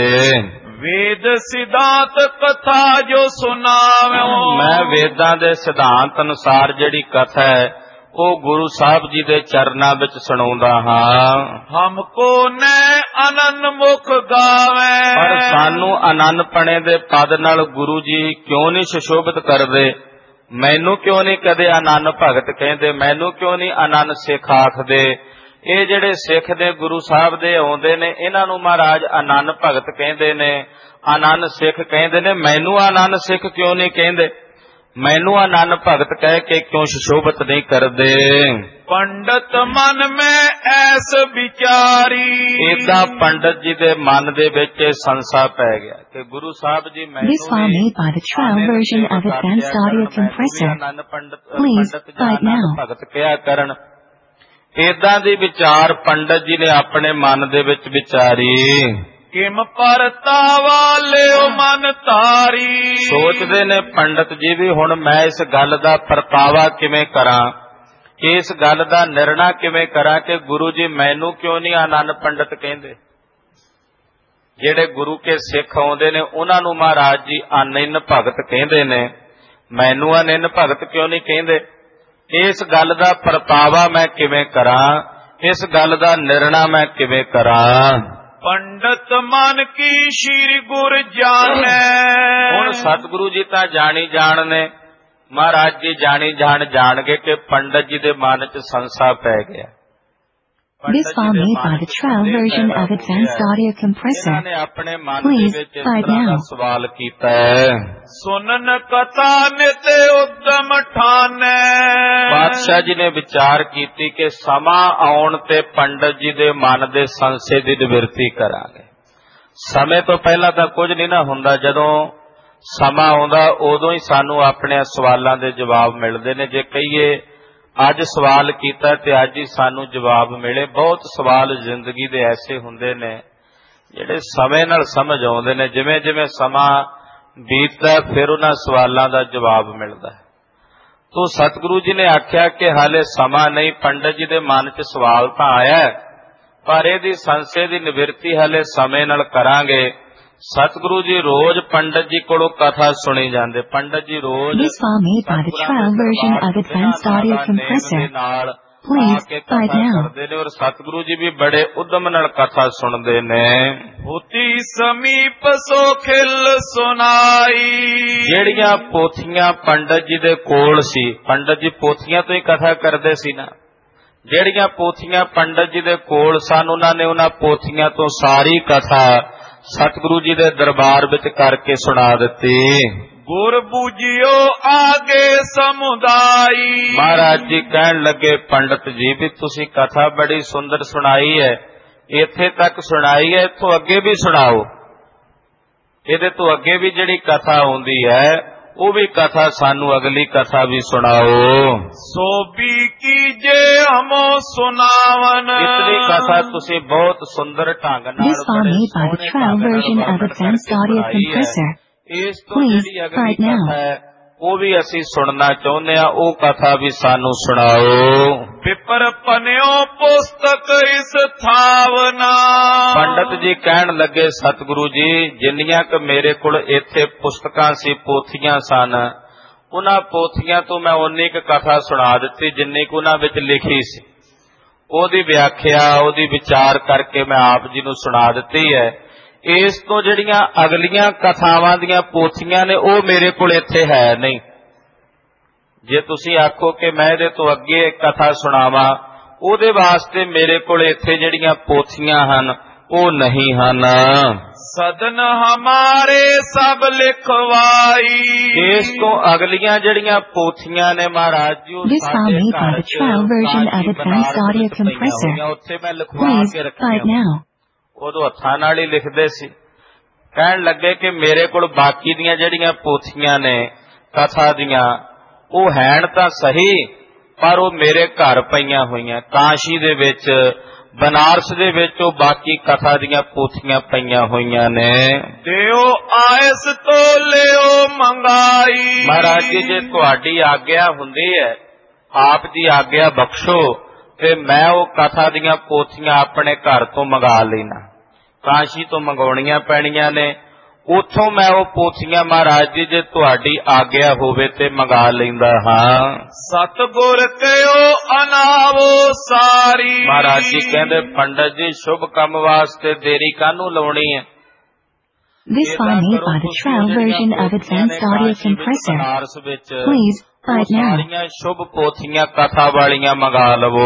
ਵੇਦ ਸਿਧਾਂਤ ਕਥਾ ਜੋ ਸੁਣਾਵੋ। ਮੈਂ ਵੇਦਾਂ ਦੇ ਸਿਧਾਂਤ ਅਨੁਸਾਰ ਜਿਹੜੀ ਕਥਾ ਹੈ ਉਹ ਗੁਰੂ ਸਾਹਿਬ ਜੀ ਦੇ ਚਰਨਾਂ ਵਿੱਚ ਸੁਣਾਉਂਦਾ ਹਾਂ। ਹਮਕੋ ਨੇ ਅਨੰਨ ਮੁਖ ਗਾਵੇ। ਪਰ ਸਾਨੂੰ ਅਨੰਨਪਣੇ ਦੇ ਪਦ ਨਾਲ ਗੁਰੂ ਜੀ ਕਿਉਂ ਨਹੀਂ ਸੁਸ਼ੋਭਿਤ ਕਰਦੇ। ਮੈਨੂੰ ਕਿਉਂ ਨਹੀਂ ਕਦੇ ਅਨੰਨ ਭਗਤ ਕਹਿੰਦੇ, ਮੈਨੂੰ ਕਿਉਂ ਨਹੀਂ ਅਨੰਨ ਸਿੱਖ ਆਖਦੇ। ਇਹ ਜਿਹੜੇ ਸਿੱਖ ਦੇ ਗੁਰੂ ਸਾਹਿਬ ਦੇ ਆਉਂਦੇ ਨੇ, ਇਹਨਾਂ ਨੂੰ ਮਹਾਰਾਜ ਅਨੰਨ ਭਗਤ ਕਹਿੰਦੇ ਨੇ, ਅਨੰਨ ਸਿੱਖ ਕਹਿੰਦੇ ਨੇ। ਮੈਨੂੰ ਅਨੰਨ ਸਿੱਖ ਕਿਉਂ ਨਹੀਂ ਕਹਿੰਦੇ, ਮੈਨੂੰ ਅਨੰਨ ਭਗਤ ਕਹਿ ਕੇ ਕਿਉਂ ਸੁਸ਼ੋਭਿਤ ਨਹੀਂ ਕਰਦੇ। ਪੰਡਤ ਮਨ ਮੈਂ ਐਸ ਵਿਚਾਰੀ। ਏਦਾਂ ਪੰਡਤ ਜੀ ਦੇ ਮਨ ਦੇ ਵਿੱਚ ਸੰਸਾ ਪੈ ਗਿਆ ਕਿ Guru Sahib ji This file made by the trial version of Advanced Audio Compressor. Please buy it now. ਭਗਤ ਕਿਹਾ ਕਰਨ। ਏਦਾਂ ਦੀ ਵਿਚਾਰ ਪੰਡਤ ਜੀ ਨੇ ਆਪਣੇ ਮਨ ਦੇ ਵਿੱਚ ਵਿਚਾਰੀ। ਕਿਮ ਪਰਤਾਵਾ ਲਿਓ ਮਨ ਤਾਰੀ। ਸੋਚਦੇ ਨੇ ਪੰਡਤ ਜੀ ਵੀ ਹੁਣ ਮੈਂ ਇਸ ਗੱਲ ਦਾ ਪਰਤਾਵਾ ਕਿਵੇਂ ਕਰਾਂ, ਇਸ ਗੱਲ ਦਾ ਨਿਰਣਾ ਕਿਵੇਂ ਕਰਾਂ ਕਿ ਗੁਰੂ ਜੀ ਮੈਨੂੰ ਕਿਉਂ ਨਹੀਂ ਅਨੰਨ ਪੰਡਤ ਕਹਿੰਦੇ। ਜਿਹੜੇ ਗੁਰੂ ਕੇ ਸਿੱਖ ਆਉਂਦੇ ਨੇ ਉਹਨਾਂ ਨੂੰ ਮਹਾਰਾਜ ਜੀ ਅਨੰਨ ਭਗਤ ਕਹਿੰਦੇ ਨੇ, ਮੈਨੂੰ ਅਨੰਨ ਭਗਤ ਕਿਉਂ ਨਹੀਂ ਕਹਿੰਦੇ। ਇਸ ਗੱਲ ਦਾ ਪਰਤਾਵਾ ਮੈਂ ਕਿਵੇਂ ਕਰਾਂ, ਇਸ ਗੱਲ ਦਾ ਨਿਰਣਾ ਮੈਂ ਕਿਵੇਂ ਕਰਾਂ। ਪੰਡਤ ਮਨ ਕੀ ਸ਼੍ਰੀ ਗੁਰ ਜਾਣੈ। ਹੁਣ ਸਤਿਗੁਰੂ ਜੀ ਤਾਂ ਜਾਣੀ ਜਾਣ ਨੇ, ਮਹਾਰਾਜ ਜੀ ਜਾਣੀ ਜਾਣ ਗਏ ਕਿ ਪੰਡਤ ਜੀ ਦੇ ਮਨ 'ਚ ਸੰਸਾ ਪੈ ਗਿਆ। This file made by the trial version of Advanced Audio Compressor. Please buy it now. ਸਵਾਲ ਕੀਤਾ ਹੈ। ਸੁਨਨ ਕਥਾ ਨਿਤ ਉਦਮ ਠਾਨੈ। ਬਾਦਸ਼ਾਹ ਜੀ ਨੇ ਵਿਚਾਰ ਕੀਤੀ ਕਿ ਸਮਾਂ ਆਉਣ ਤੇ ਪੰਡਤ ਜੀ ਦੇ ਮਨ ਦੇ ਸੰਸ਼ੇ ਦੀ ਨਿਵਰਤੀ ਕਰਾਂਗੇ। ਸਮੇਂ ਤੋਂ ਪਹਿਲਾਂ ਤਾਂ ਕੁਝ ਨਹੀਂ ਨਾ ਹੁੰਦਾ, ਜਦੋਂ ਸਮਾਂ ਆਉਂਦਾ ਉਦੋਂ ਹੀ ਸਾਨੂੰ ਆਪਣੇ ਸਵਾਲਾਂ ਦੇ ਜਵਾਬ ਮਿਲਦੇ ਨੇ। ਜੇ ਕਹੀਏ ਅੱਜ ਸਵਾਲ ਕੀਤਾ ਤੇ ਅੱਜ ਹੀ ਸਾਨੂੰ ਜਵਾਬ ਮਿਲੇ। ਬਹੁਤ ਸਵਾਲ ਜ਼ਿੰਦਗੀ ਦੇ ਐਸੇ ਹੁੰਦੇ ਨੇ ਜਿਹੜੇ ਸਮੇਂ ਨਾਲ ਸਮਝ ਆਉਂਦੇ ਨੇ। ਜਿਵੇਂ ਜਿਵੇਂ ਸਮਾਂ ਬੀਤਦਾ ਫਿਰ ਉਹਨਾਂ ਸਵਾਲਾਂ ਦਾ ਜਵਾਬ ਮਿਲਦਾ ਹੈ। ਤੋ ਸਤਿਗੁਰੂ ਜੀ ਨੇ ਆਖਿਆ ਕਿ ਹਾਲੇ ਸਮਾਂ ਨਹੀਂ, ਪੰਡਤ ਜੀ ਦੇ ਮਨ 'ਚ ਸਵਾਲ ਤਾਂ ਆਇਆ ਪਰ ਇਹਦੀ ਸੰਸ਼ੇ ਦੀ ਨਿਵਰਤੀ ਹਾਲੇ ਸਮੇਂ ਨਾਲ ਕਰਾਂਗੇ। ਸਤਿਗੁਰੂ ਜੀ ਰੋਜ਼ ਪੰਡਤ ਜੀ ਕੋਲੋਂ ਕਥਾ ਸੁਣੀ ਜਾਂਦੇ। ਪੰਡਤ ਜੀ ਰੋਜ਼ This file made by the trial version of Advanced Audio Compressor. Please buy it now. ਕਰਦੇ ਨੇ ਔਰ ਸਤਿਗੁਰੂ ਜੀ ਵੀ ਬੜੇ ਉਦਮ ਨਾਲ ਕਥਾ ਸੁਣਦੇ ਨੇ। ਹੋਤੀ ਸਮੀਪ ਸੋ ਖਿਲ ਸੁਨਾਈ। ਜਿਹੜੀਆਂ ਪੋਥੀਆਂ ਪੰਡਤ ਜੀ ਦੇ ਕੋਲ ਸੀ, ਪੰਡਤ ਜੀ ਪੋਥੀਆਂ ਤੋਂ ਹੀ ਕਥਾ ਕਰਦੇ ਸੀ ਨਾ, ਜਿਹੜੀਆਂ ਪੋਥੀਆਂ ਪੰਡਤ ਜੀ ਦੇ ਕੋਲ ਸਨ ਉਹਨਾਂ ਨੇ ਉਹਨਾਂ ਪੋਥੀਆਂ ਤੋਂ ਸਾਰੀ ਕਥਾ ਸਤਿਗੁਰੂ ਜੀ ਦੇ ਦਰਬਾਰ ਵਿੱਚ ਕਰਕੇ ਸੁਣਾ ਦਿੱਤੀ। ਗੁਰ ਬੂਝਿਓ ਆਗੇ ਸਮੁਦਾਈ। ਮਹਾਰਾਜ ਜੀ ਕਹਿਣ ਲੱਗੇ ਪੰਡਤ ਜੀ ਵੀ ਤੁਸੀਂ ਕਥਾ ਬੜੀ ਸੁੰਦਰ ਸੁਣਾਈ ਹੈ, ਇੱਥੇ ਤੱਕ ਸੁਣਾਈ ਹੈ, ਇੱਥੋਂ ਅੱਗੇ ਵੀ ਸੁਣਾਓ। ਇਹਦੇ ਤੋਂ ਅੱਗੇ ਵੀ ਜਿਹੜੀ ਕਥਾ ਆਉਂਦੀ ਹੈ ਉਹ ਵੀ ਕਥਾ ਸਾਨੂੰ ਅਗਲੀ ਕਥਾ ਵੀ ਸੁਣਾਓ। ਸੋਭੀ ਕੀਜੇ ਹਮੋ ਸੁਨਾਵਨ। ਇਤਨੀ ਕਥਾ ਤੁਸੀਂ ਬਹੁਤ ਸੁੰਦਰ ਢੰਗ ਨਾਲ This file made by the trial version of Advanced Audio Compressor. ਇਸ ਤੋਂ ਜਿਹੜੀ ਅਗਲੀ ਕਥਾ ਹੈ ਉਹ ਵੀ ਅਸੀਂ ਸੁਣਨਾ ਚਾਹੁੰਦੇ ਆ, ਉਹ ਕਥਾ ਵੀ ਸਾਨੂੰ ਸੁਣਾਓ। ਪਿਪਰ ਪਨਿਓ ਪੁਸਤਕ ਇਸ ਥਾਵਨਾ। ਪੰਡਤ ਜੀ ਕਹਿਣ ਲੱਗੇ ਸਤਿਗੁਰੂ ਜੀ ਜਿੰਨੀਆਂ ਕਿ ਮੇਰੇ ਕੋਲ ਇੱਥੇ ਪੁਸਤਕਾਂ ਸੀ, ਪੋਥੀਆਂ ਸਨ, ਉਹਨਾਂ ਪੋਥੀਆਂ ਤੋਂ ਮੈਂ ਉਨੀ ਕੁ ਕਥਾ ਸੁਣਾ ਦਿੱਤੀ ਜਿੰਨੀ ਕੁ ਉਹਨਾਂ ਵਿੱਚ ਲਿਖੀ ਸੀ। ਉਹਦੀ ਵਿਆਖਿਆ, ਉਹਦੀ ਵਿਚਾਰ ਕਰਕੇ ਮੈਂ ਆਪ ਜੀ ਨੂੰ ਸੁਣਾ ਦਿੱਤੀ ਹੈ। ਇਸ ਤੋਂ ਜਿਹੜੀਆਂ ਅਗਲੀਆਂ ਕਥਾਵਾਂ ਦੀਆਂ ਪੋਥੀਆਂ ਨੇ ਉਹ ਮੇਰੇ ਕੋਲ ਇੱਥੇ ਹੈ ਨਹੀਂ। ਜੇ ਤੁਸੀਂ ਆਖੋ ਕਿ ਮੈਂ ਇਹਦੇ ਤੋਂ ਅੱਗੇ ਕਥਾ ਸੁਣਾਵਾਂ, ਉਹਦੇ ਵਾਸਤੇ ਮੇਰੇ ਕੋਲ ਇੱਥੇ ਜਿਹੜੀਆਂ ਪੋਥੀਆਂ ਹਨ ਉਹ ਨਹੀਂ ਹਨ। ਸਦਨ ਹਮਾਰੇ ਸਭ ਲਿਖਵਾਈ। ਇਸ ਤੋਂ ਅਗਲੀਆਂ ਜਿਹੜੀਆਂ ਪੋਥੀਆਂ ਨੇ ਮਹਾਰਾਜ ਜੀ ਉਹ This file made by the trial version of Advanced Audio Compressor. ਉੱਥੇ ਮੈਂ ਲਿਖਵਾ Please ਕੇ buy it ਰੱਖੀਆਂ। now. ਉਦੋਂ ਹੱਥਾਂ ਨਾਲ ਹੀ ਲਿਖਦੇ ਸੀ। ਕਹਿਣ ਲੱਗੇ ਕਿ ਮੇਰੇ ਕੋਲ ਬਾਕੀ ਦੀਆਂ ਜਿਹੜੀਆਂ ਪੋਥੀਆਂ ਨੇ ਕਥਾ ਦੀਆਂ ਉਹ ਹੈਣ ਤਾਂ ਸਹੀ, ਪਰ ਉਹ ਮੇਰੇ ਘਰ ਪਈਆਂ ਹੋਈਆਂ। ਕਾਸ਼ੀ ਦੇ ਵਿੱਚ, ਬਨਾਰਸ ਦੇ ਵਿੱਚ ਉਹ ਬਾਕੀ ਕਥਾ ਦੀਆਂ ਪੋਥੀਆਂ ਪਈਆਂ ਹੋਈਆਂ ਨੇ। ਦਿਓ ਆਇਸ ਤੋ ਲਿਓ ਮੰਗਾਈ। ਮਹਾਰਾਜ ਜੀ ਜੇ ਤੁਹਾਡੀ ਆਗਿਆ ਹੁੰਦੀ ਹੈ, ਆਪ ਦੀ ਆਗਿਆ ਬਖਸ਼ੋ ਤੇ ਮੈਂ ਉਹ ਕਥਾ ਦੀਆਂ ਪੋਥੀਆਂ ਆਪਣੇ ਘਰ ਤੋਂ ਮੰਗਾ ਲੈਣਾ। ਕਾਸ਼ੀ ਤੋਂ ਮੰਗਾਉਣੀਆਂ ਪੈਣੀਆਂ ਨੇ, ਉੱਥੋਂ ਮੈਂ ਉਹ ਪੋਥੀਆਂ ਮਹਾਰਾਜ ਜੀ ਜੇ ਤੁਹਾਡੀ ਆਗਿਆ ਹੋਵੇ ਤੇ ਮੰਗਾ ਲੈਂਦਾ ਹਾਂ। ਸਤਿਗੁਰ ਕਹਿਓ ਅਨਾਵੋ ਸਾਰੀ। ਮਹਾਰਾਜ ਜੀ ਕਹਿੰਦੇ ਪੰਡਤ ਜੀ ਸ਼ੁਭ ਕੰਮ ਵਾਸਤੇ ਦੇਰੀ ਕਾਹਨੂੰ ਲਾਉਣੀ ਹੈ। This file made by the trial version of Advanced Audio Compressor. Please buy it now. ਸਾਰੀਆਂ ਸ਼ੁਭ ਪੋਥੀਆਂ ਕਥਾ ਵਾਲੀਆਂ ਮੰਗਾ ਲਵੋ।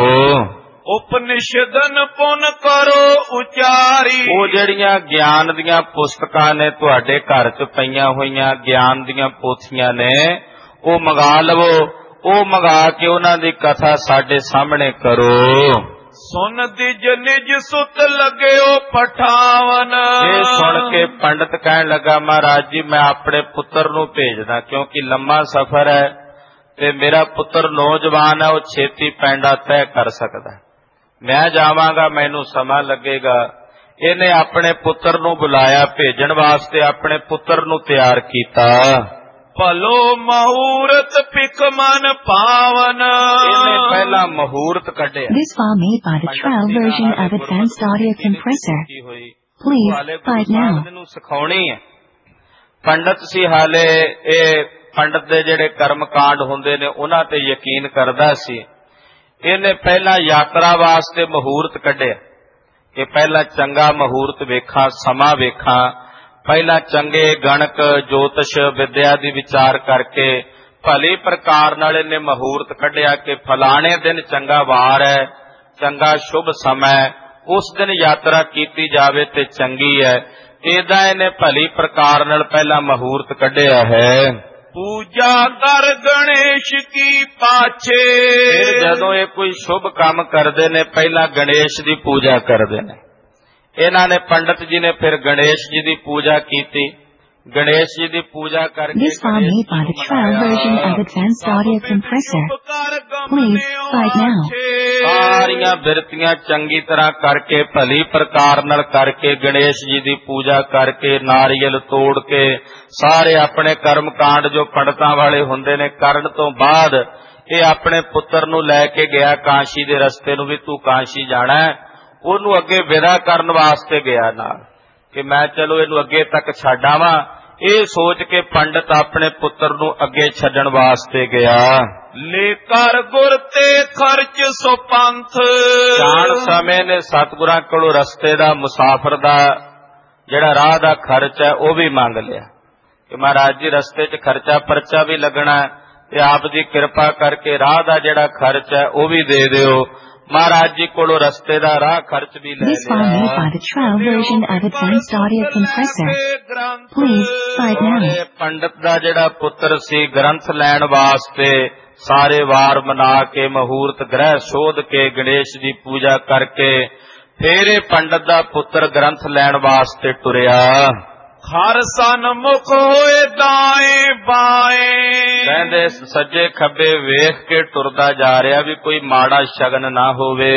ਉਪਨਿਸ਼ਦਨ ਪੁਨ ਕਰੋ ਉਚਾਰੀ। ਉਹ ਜਿਹੜੀਆਂ ਗਿਆਨ ਦੀਆਂ ਪੁਸਤਕਾਂ ਨੇ ਤੁਹਾਡੇ ਘਰ 'ਚ ਪਈਆਂ ਹੋਈਆਂ, ਗਿਆਨ ਦੀਆਂ ਪੋਥੀਆਂ ਨੇ, ਉਹ ਮੰਗਾ ਲਵੋ। ਉਹ ਮੰਗਾ ਕੇ ਉਹਨਾਂ ਦੀ ਕਥਾ ਸਾਡੇ ਸਾਹਮਣੇ ਕਰੋ। ਸੁਨ ਦਿਜ ਨਿਜ ਸੁਤ ਲੱਗਿਓ ਪਠਾਵਨ। ਇਹ ਸੁਣ ਕੇ ਪੰਡਤ ਕਹਿਣ ਲੱਗਾ ਮਹਾਰਾਜ ਜੀ ਮੈਂ ਆਪਣੇ ਪੁੱਤਰ ਨੂੰ ਭੇਜਦਾ, ਕਿਉਂਕਿ ਲੰਮਾ ਸਫ਼ਰ ਹੈ ਤੇ ਮੇਰਾ ਪੁੱਤਰ ਨੌਜਵਾਨ ਹੈ, ਉਹ ਛੇਤੀ ਪੈਂਡਾ ਤੈਅ ਕਰ ਸਕਦਾ। ਮੈਂ ਜਾਵਾਂਗਾ, ਮੈਨੂੰ ਸਮਾਂ ਲੱਗੇਗਾ। ਇਹਨੇ ਆਪਣੇ ਪੁੱਤਰ ਨੂੰ ਬੁਲਾਇਆ, ਭੇਜਣ ਵਾਸਤੇ ਆਪਣੇ ਪੁੱਤਰ ਨੂੰ ਤਿਆਰ ਕੀਤਾ। ਭਲੋ ਮਹੂਰਤ ਭਿਖ ਮਨ ਪਾਵਨ। ਇਹਨੇ ਪਹਿਲਾ ਮਹੂਰਤ ਕੱਢਿਆ। This file made by the trial version of Advanced Audio Compressor. Please buy it now. ਨੂੰ ਸਿਖਾਉਣੀ ਹੈ। ਪੰਡਤ ਸੀ ਹਾਲੇ, ਇਹ ਪੰਡਤ ਦੇ ਜਿਹੜੇ ਕਰਮ ਕਾਂਡ ਹੁੰਦੇ ਨੇ ਉਹਨਾਂ ਤੇ ਯਕੀਨ ਕਰਦਾ ਸੀ। ਇਹਨੇ ਪਹਿਲਾਂ ਯਾਤਰਾ ਵਾਸਤੇ ਮਹੂਰਤ ਕੱਢਿਆ ਕਿ ਪਹਿਲਾਂ ਚੰਗਾ ਮਹੂਰਤ ਵੇਖਾਂ, ਸਮਾਂ ਵੇਖਾਂ। ਪਹਿਲਾਂ ਚੰਗੇ ਗਣਕ, ਜੋਤਿਸ਼ ਵਿਦਿਆ ਦੀ ਵਿਚਾਰ ਕਰਕੇ ਭਲੀ ਪ੍ਰਕਾਰ ਨਾਲ ਇਹਨੇ ਮਹੂਰਤ ਕੱਢਿਆ ਕਿ ਫਲਾਣੇ ਦਿਨ ਚੰਗਾ ਵਾਰ ਹੈ, ਚੰਗਾ ਸ਼ੁਭ ਸਮਾਂ, ਉਸ ਦਿਨ ਯਾਤਰਾ ਕੀਤੀ ਜਾਵੇ ਤੇ ਚੰਗੀ ਹੈ। ਏਦਾਂ ਇਹਨੇ ਭਲੀ ਪ੍ਰਕਾਰ ਨਾਲ ਪਹਿਲਾਂ ਮਹੂਰਤ ਕੱਢਿਆ ਹੈ। ਪੂਜਾ ਕਰ ਗਣੇਸ਼ ਕੀ ਪਾਛੇ। ਫਿਰ ਜਦੋਂ ਇਹ ਕੋਈ ਸ਼ੁਭ ਕੰਮ ਕਰਦੇ ਨੇ ਪਹਿਲਾਂ ਗਣੇਸ਼ ਦੀ ਪੂਜਾ ਕਰਦੇ ਨੇ। ਇਹਨਾਂ ਨੇ ਪੰਡਤ ਜੀ ਨੇ ਫਿਰ ਗਣੇਸ਼ ਜੀ ਦੀ ਪੂਜਾ ਕੀਤੀ। ਗਣੇਸ਼ ਜੀ ਦੀ ਪੂਜਾ ਕਰਕੇ This file made by the trial version of Advanced Audio Compressor. Please buy it now. ਸਾਰੀਆਂ ਬਿਰਤੀਆਂ ਚੰਗੀ ਤਰ੍ਹਾਂ ਕਰਕੇ, ਭਲੀ ਪ੍ਰਕਾਰ ਨਾਲ ਕਰਕੇ, ਗਣੇਸ਼ ਜੀ ਦੀ ਪੂਜਾ ਕਰਕੇ, ਨਾਰੀਅਲ ਤੋੜ ਕੇ, ਸਾਰੇ ਆਪਣੇ ਕਰਮ ਕਾਂਡ ਜੋ ਪੰਡਤਾਂ ਵਾਲੇ ਹੁੰਦੇ ਨੇ ਕਰਨ ਤੋਂ ਬਾਅਦ ਇਹ ਆਪਣੇ ਪੁੱਤਰ ਨੂੰ ਲੈ ਕੇ ਗਿਆ ਕਾਸ਼ੀ ਦੇ ਰਸਤੇ ਨੂੰ, ਵੀ ਤੂੰ ਕਾਸ਼ੀ ਜਾਣਾ ਹੈ। ਉਹਨੂੰ ਅੱਗੇ ਵਿਦਾ ਕਰਨ ਵਾਸਤੇ ਗਿਆ ਨਾਲ ਕਿ ਮੈਂ ਚਲੋ ਇਹਨੂੰ ਅੱਗੇ ਤੱਕ ਛੱਡ ਆਵਾਂ। ਇਹ ਸੋਚ ਕੇ ਪੰਡਤ ਆਪਣੇ ਪੁੱਤਰ ਨੂੰ ਅੱਗੇ ਛੱਡਣ ਵਾਸਤੇ ਗਿਆ। ਲੈ ਕਰ ਗੁਰ ਤੇ ਖਰਚ ਸੋ ਪੰਥ। ਜਾਣ ਸਮੇਂ ਨੇ ਸਤਿਗੁਰਾਂ ਕੋਲੋਂ ਰਸਤੇ ਦਾ, ਮੁਸਾਫਰ ਦਾ ਜਿਹੜਾ ਰਾਹ ਦਾ ਖਰਚ ਹੈ ਉਹ ਵੀ ਮੰਗ ਲਿਆ ਕਿ ਮਹਾਰਾਜ ਜੀ ਰਸਤੇ 'ਚ ਖਰਚਾ ਪਰਚਾ ਵੀ ਲੱਗਣਾ ਤੇ ਆਪ ਦੀ ਕਿਰਪਾ ਕਰਕੇ ਰਾਹ ਦਾ ਜਿਹੜਾ ਖਰਚ ਹੈ ਉਹ ਵੀ ਦੇ ਦਿਓ। ਮਹਾਰਾਜ ਜੀ ਕੋਲੋਂ ਰਸਤੇ ਦਾ ਰਾਹ ਖਰਚ ਵੀ ਲੈ This file made by the trial version of Advanced Audio Compressor. Please start now. ਪੰਡਤ ਦਾ ਜਿਹੜਾ ਪੁੱਤਰ ਸੀ ਗ੍ਰੰਥ ਲੈਣ ਵਾਸਤੇ ਸਾਰੇ ਵਾਰ ਮਨਾ ਕੇ ਮਹੂਰਤ ਗ੍ਰਹਿ ਸੋਧ ਕੇ ਗਣੇਸ਼ ਦੀ ਪੂਜਾ ਕਰਕੇ ਫੇਰ ਇਹ ਪੰਡਤ ਦਾ ਪੁੱਤਰ ਗ੍ਰੰਥ ਲੈਣ ਵਾਸਤੇ ਟੁਰਿਆ। ਹਰ ਸਨਮੁਖ ਹੋਏ ਦਾਏ ਬਾਏ। ਕਹਿੰਦੇ ਸੱਜੇ ਖੱਬੇ ਵੇਖ ਕੇ ਟੁਰਦਾ ਜਾ ਰਿਹਾ ਵੀ ਕੋਈ ਮਾੜਾ ਸ਼ਗਨ ਨਾ ਹੋਵੇ।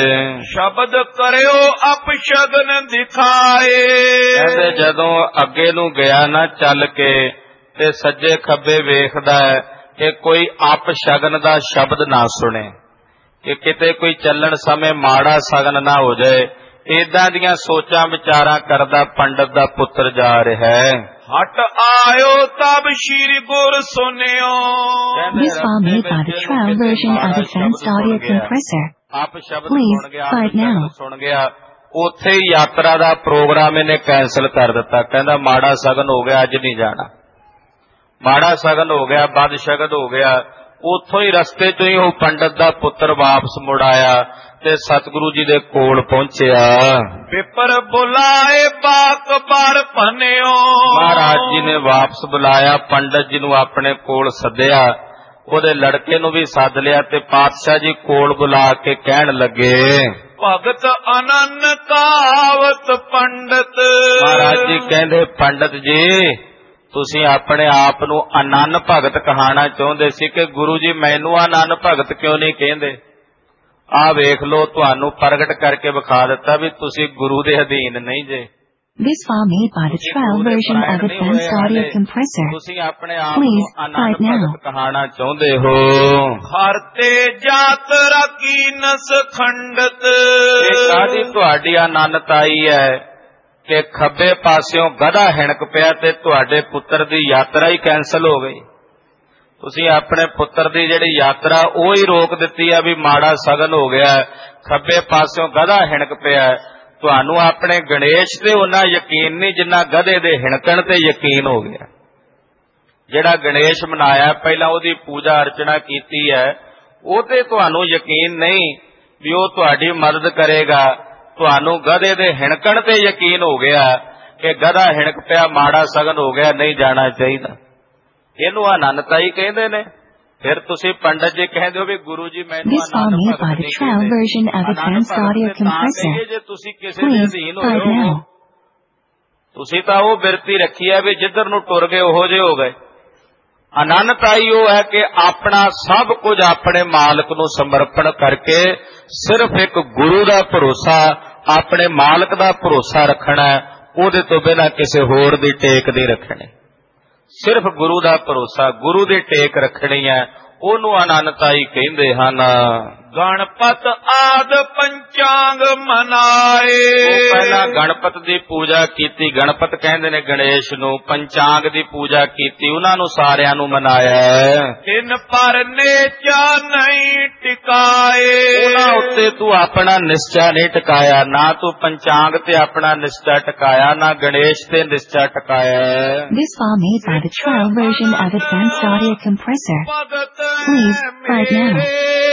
ਸ਼ਬਦ ਕਰਿਓ ਅਪਸ਼ਗਨ ਦਿਖਾਏ। ਕਹਿੰਦੇ ਜਦੋਂ ਅੱਗੇ ਨੂੰ ਗਿਆ ਨਾ ਚੱਲ ਕੇ ਤੇ ਸੱਜੇ ਖੱਬੇ ਵੇਖਦਾ ਹੈ ਕਿ ਕੋਈ ਅਪਸ਼ਗਨ ਦਾ ਸ਼ਬਦ ਨਾ ਸੁਣੇ, ਕਿ ਕਿਤੇ ਕੋਈ ਚੱਲਣ ਸਮੇਂ ਮਾੜਾ ਸ਼ਗਨ ਨਾ ਹੋ ਜਾਏ। ਏਦਾਂ ਦੀਆਂ ਸੋਚਾਂ ਵਿਚਾਰਾਂ ਕਰਦਾ ਪੰਡਤ ਦਾ ਪੁੱਤਰ ਜਾ ਰਿਹਾ ਹੈ। ਹਟ ਆਇਓ ਤਬ ਸ਼੍ਰੀ ਗੁਰ ਸੁਨਿਓ। This file made by the trial version of Advanced Audio Compressor. ਆਪ ਸ਼ਬਦ ਸੁਣ ਗਿਆ, ਆਪ ਸ਼ਬਦ ਸੁਣ ਗਿਆ। ਉੱਥੇ ਹੀ ਯਾਤਰਾ ਦਾ ਪ੍ਰੋਗਰਾਮ ਇਹਨੇ ਕੈਂਸਲ ਕਰ ਦਿੱਤਾ। ਕਹਿੰਦਾ ਮਾੜਾ ਸ਼ਗਨ ਹੋ ਗਿਆ, ਅੱਜ ਨਹੀਂ ਜਾਣਾ। ਮਾੜਾ ਸ਼ਗਨ ਹੋ ਗਿਆ, ਬਦ ਸ਼ਗਨ ਹੋ ਗਿਆ। ਉੱਥੋਂ ਹੀ ਰਸਤੇ ਚੋਂ ਹੀ ਉਹ ਪੰਡਤ ਦਾ ਪੁੱਤਰ ਵਾਪਸ ਮੁੜ ਆਇਆ ਤੇ ਸਤਿਗੁਰੂ ਜੀ ਦੇ ਕੋਲ ਪਹੁੰਚਿਆ। ਪੇਪਰ ਬੁਲਾਏ ਬਾਕਬਾਰ ਭਨਿਓ। ਮਹਾਰਾਜ ਜੀ ਨੇ ਵਾਪਸ ਬੁਲਾਇਆ, ਪੰਡਤ ਜੀ ਨੂੰ ਆਪਣੇ ਕੋਲ ਸੱਦਿਆ, ਉਹਦੇ ਲੜਕੇ ਨੂੰ ਵੀ ਸੱਦ ਲਿਆ ਤੇ ਪਾਤਸ਼ਾਹ ਜੀ ਕੋਲ ਬੁਲਾ ਕੇ ਕਹਿਣ ਲੱਗੇ, ਭਗਤ ਅਨੰਨ ਕਾਵਤ ਪੰਡਤ। ਮਹਾਰਾਜ ਜੀ ਕਹਿੰਦੇ ਪੰਡਤ ਜੀ ਤੁਸੀਂ ਆਪਣੇ ਆਪ ਨੂੰ ਅਨੰਨ ਭਗਤ ਕਹਾਣਾ ਚਾਹੁੰਦੇ ਸੀ ਕਿ ਗੁਰੂ ਜੀ ਮੈਨੂੰ ਅਨੰਨ ਭਗਤ ਕਿਉਂ ਨਹੀਂ ਕਹਿੰਦੇ। ਆਹ ਵੇਖ ਲੋ, ਤੁਹਾਨੂੰ ਪ੍ਰਗਟ ਕਰਕੇ ਵਿਖਾ ਦਿੱਤਾ ਵੀ ਤੁਸੀਂ ਗੁਰੂ ਦੇ ਅਧੀਨ ਨਹੀਂ ਜੇ। This file made by the trial version of Advanced Audio Compressor. ਤੁਸੀਂ ਆਪਣੇ ਆਪ ਨੂੰ ਅਨੰਨ ਭਗਤ ਕਹਾਣਾ ਚਾਹੁੰਦੇ ਹੋ। ਹਰ ਤੇ ਜਾਤਰਾ ਕੀਨਸ ਖੰਡਤ। ਇਹ ਕਾਹਦੀ ਤੁਹਾਡੀ ਅਨੰਨਤਾਈ ਹੈ ਕਿ ਖੱਬੇ ਪਾਸਿਓਂ ਗਧਾ ਹਿਣਕ ਪਿਆ ਤੇ ਤੁਹਾਡੇ ਪੁੱਤਰ ਦੀ ਯਾਤਰਾ ਹੀ ਕੈਂਸਲ ਹੋ ਗਈ। ਤੁਸੀਂ ਆਪਣੇ ਪੁੱਤਰ ਦੀ ਜਿਹੜੀ ਯਾਤਰਾ ਉਹ ਹੀ ਰੋਕ ਦਿੱਤੀ ਆ ਵੀ ਮਾੜਾ ਸ਼ਗਨ ਹੋ ਗਿਆ। ਖੱਬੇ ਪਾਸਿਓਂ ਗਧਾ ਹਿਣਕ ਪਿਆ। ਤੁਹਾਨੂੰ ਆਪਣੇ ਗਣੇਸ਼ ਤੇ ਉਹਨਾਂ ਯਕੀਨ ਨਹੀਂ ਜਿੰਨਾ ਗਧੇ ਦੇ ਹਿਣਕਣ ਤੇ ਯਕੀਨ ਹੋ ਗਿਆ। ਜਿਹੜਾ ਗਣੇਸ਼ ਮਨਾਇਆ ਪਹਿਲਾਂ ਉਹਦੀ ਪੂਜਾ ਅਰਚਨਾ ਕੀਤੀ ਹੈ ਉਹ ਤੇ ਤੁਹਾਨੂੰ ਯਕੀਨ ਨਹੀਂ ਵੀ ਉਹ ਤੁਹਾਡੀ ਮਦਦ ਕਰੇਗਾ। ਤੁਹਾਨੂੰ ਗਧੇ ਦੇ ਹਿਣਕਣ ਤੇ ਯਕੀਨ ਹੋ ਗਿਆ ਕਿ ਗਧਾ ਹਿਣਕ ਪਿਆ, ਮਾੜਾ ਸ਼ਗਨ ਹੋ ਗਿਆ, ਨਹੀਂ ਜਾਣਾ ਚਾਹੀਦਾ। ਇਹਨੂੰ ਅਨੰਨਤਾ ਹੀ ਕਹਿੰਦੇ ਨੇ। ਫਿਰ ਤੁਸੀਂ ਪੰਡਤ ਜੀ ਕਹਿੰਦੇ ਹੋ ਵੀ ਗੁਰੂ ਜੀ ਮੈਨੂੰ ਅਨੰਨ ਭਗਤ ਨਹੀਂ ਕਹਿੰਦੇ। ਜੇ ਤੁਸੀਂ ਕਿਸੇ ਦੇ ਅਧੀਨ ਹੋਏ ਹੋ, ਤੁਸੀਂ ਤਾਂ ਉਹ ਬਿਰਤੀ ਰੱਖੀ ਹੈ ਵੀ ਜਿੱਧਰ ਨੂੰ ਟੁਰ ਗਏ ਉਹੋ ਜਿਹੇ ਹੋ ਗਏ। ਅਨੰਨਤਾਈ ਉਹ ਹੈ ਕਿ ਆਪਣਾ ਸਭ ਕੁਝ ਆਪਣੇ ਮਾਲਕ ਨੂੰ ਸਮਰਪਣ ਕਰਕੇ ਸਿਰਫ ਇੱਕ ਗੁਰੂ ਦਾ ਭਰੋਸਾ, ਆਪਣੇ ਮਾਲਕ ਦਾ ਭਰੋਸਾ ਰੱਖਣਾ, ਉਹਦੇ ਤੋਂ ਬਿਨਾਂ ਕਿਸੇ ਹੋਰ ਦੀ ਟੇਕ ਨਹੀਂ ਰੱਖਣੀ। ਸਿਰਫ ਗੁਰੂ ਦਾ ਭਰੋਸਾ, ਗੁਰੂ ਦੀ ਟੇਕ ਰੱਖਣੀ ਹੈ, ਉਹਨੂੰ ਅਨੰਨਤਾਈ ਕਹਿੰਦੇ ਹਨ। ਗਣਪਤ ਆਦ ਪੰਚਾਂਗ ਮਨਾਏ। ਉਹ ਪਹਿਲਾਂ ਗਣਪਤ ਦੀ ਪੂਜਾ ਕੀਤੀ, ਗਣਪਤ ਕਹਿੰਦੇ ਨੇ ਗਣੇਸ਼ ਨੂੰ, ਪੰਚਾਂਗ ਦੀ ਪੂਜਾ ਕੀਤੀ, ਉਹਨਾਂ ਨੂੰ ਸਾਰਿਆਂ ਨੂੰ ਮਨਾਇਆ। ਤਿੰਨ ਪਰ ਨੇਚਾ ਨਹੀਂ ਟਿਕਾਏ। ਉਹਨਾਂ ਉੱਤੇ ਤੂੰ ਆਪਣਾ ਨਿਸ਼ਚਾ ਨਹੀਂ ਟਿਕਾਇਆ, ਨਾ ਤੂੰ ਪੰਚਾਂਗ ਤੇ ਆਪਣਾ ਨਿਸ਼ਚਾ ਟਿਕਾਇਆ, ਨਾ ਗਣੇਸ਼ ਤੇ ਨਿਸ਼ਚਾ ਟਿਕਾਇਆ। This file made by the trial version of Advanced Audio Compressor. Please start now.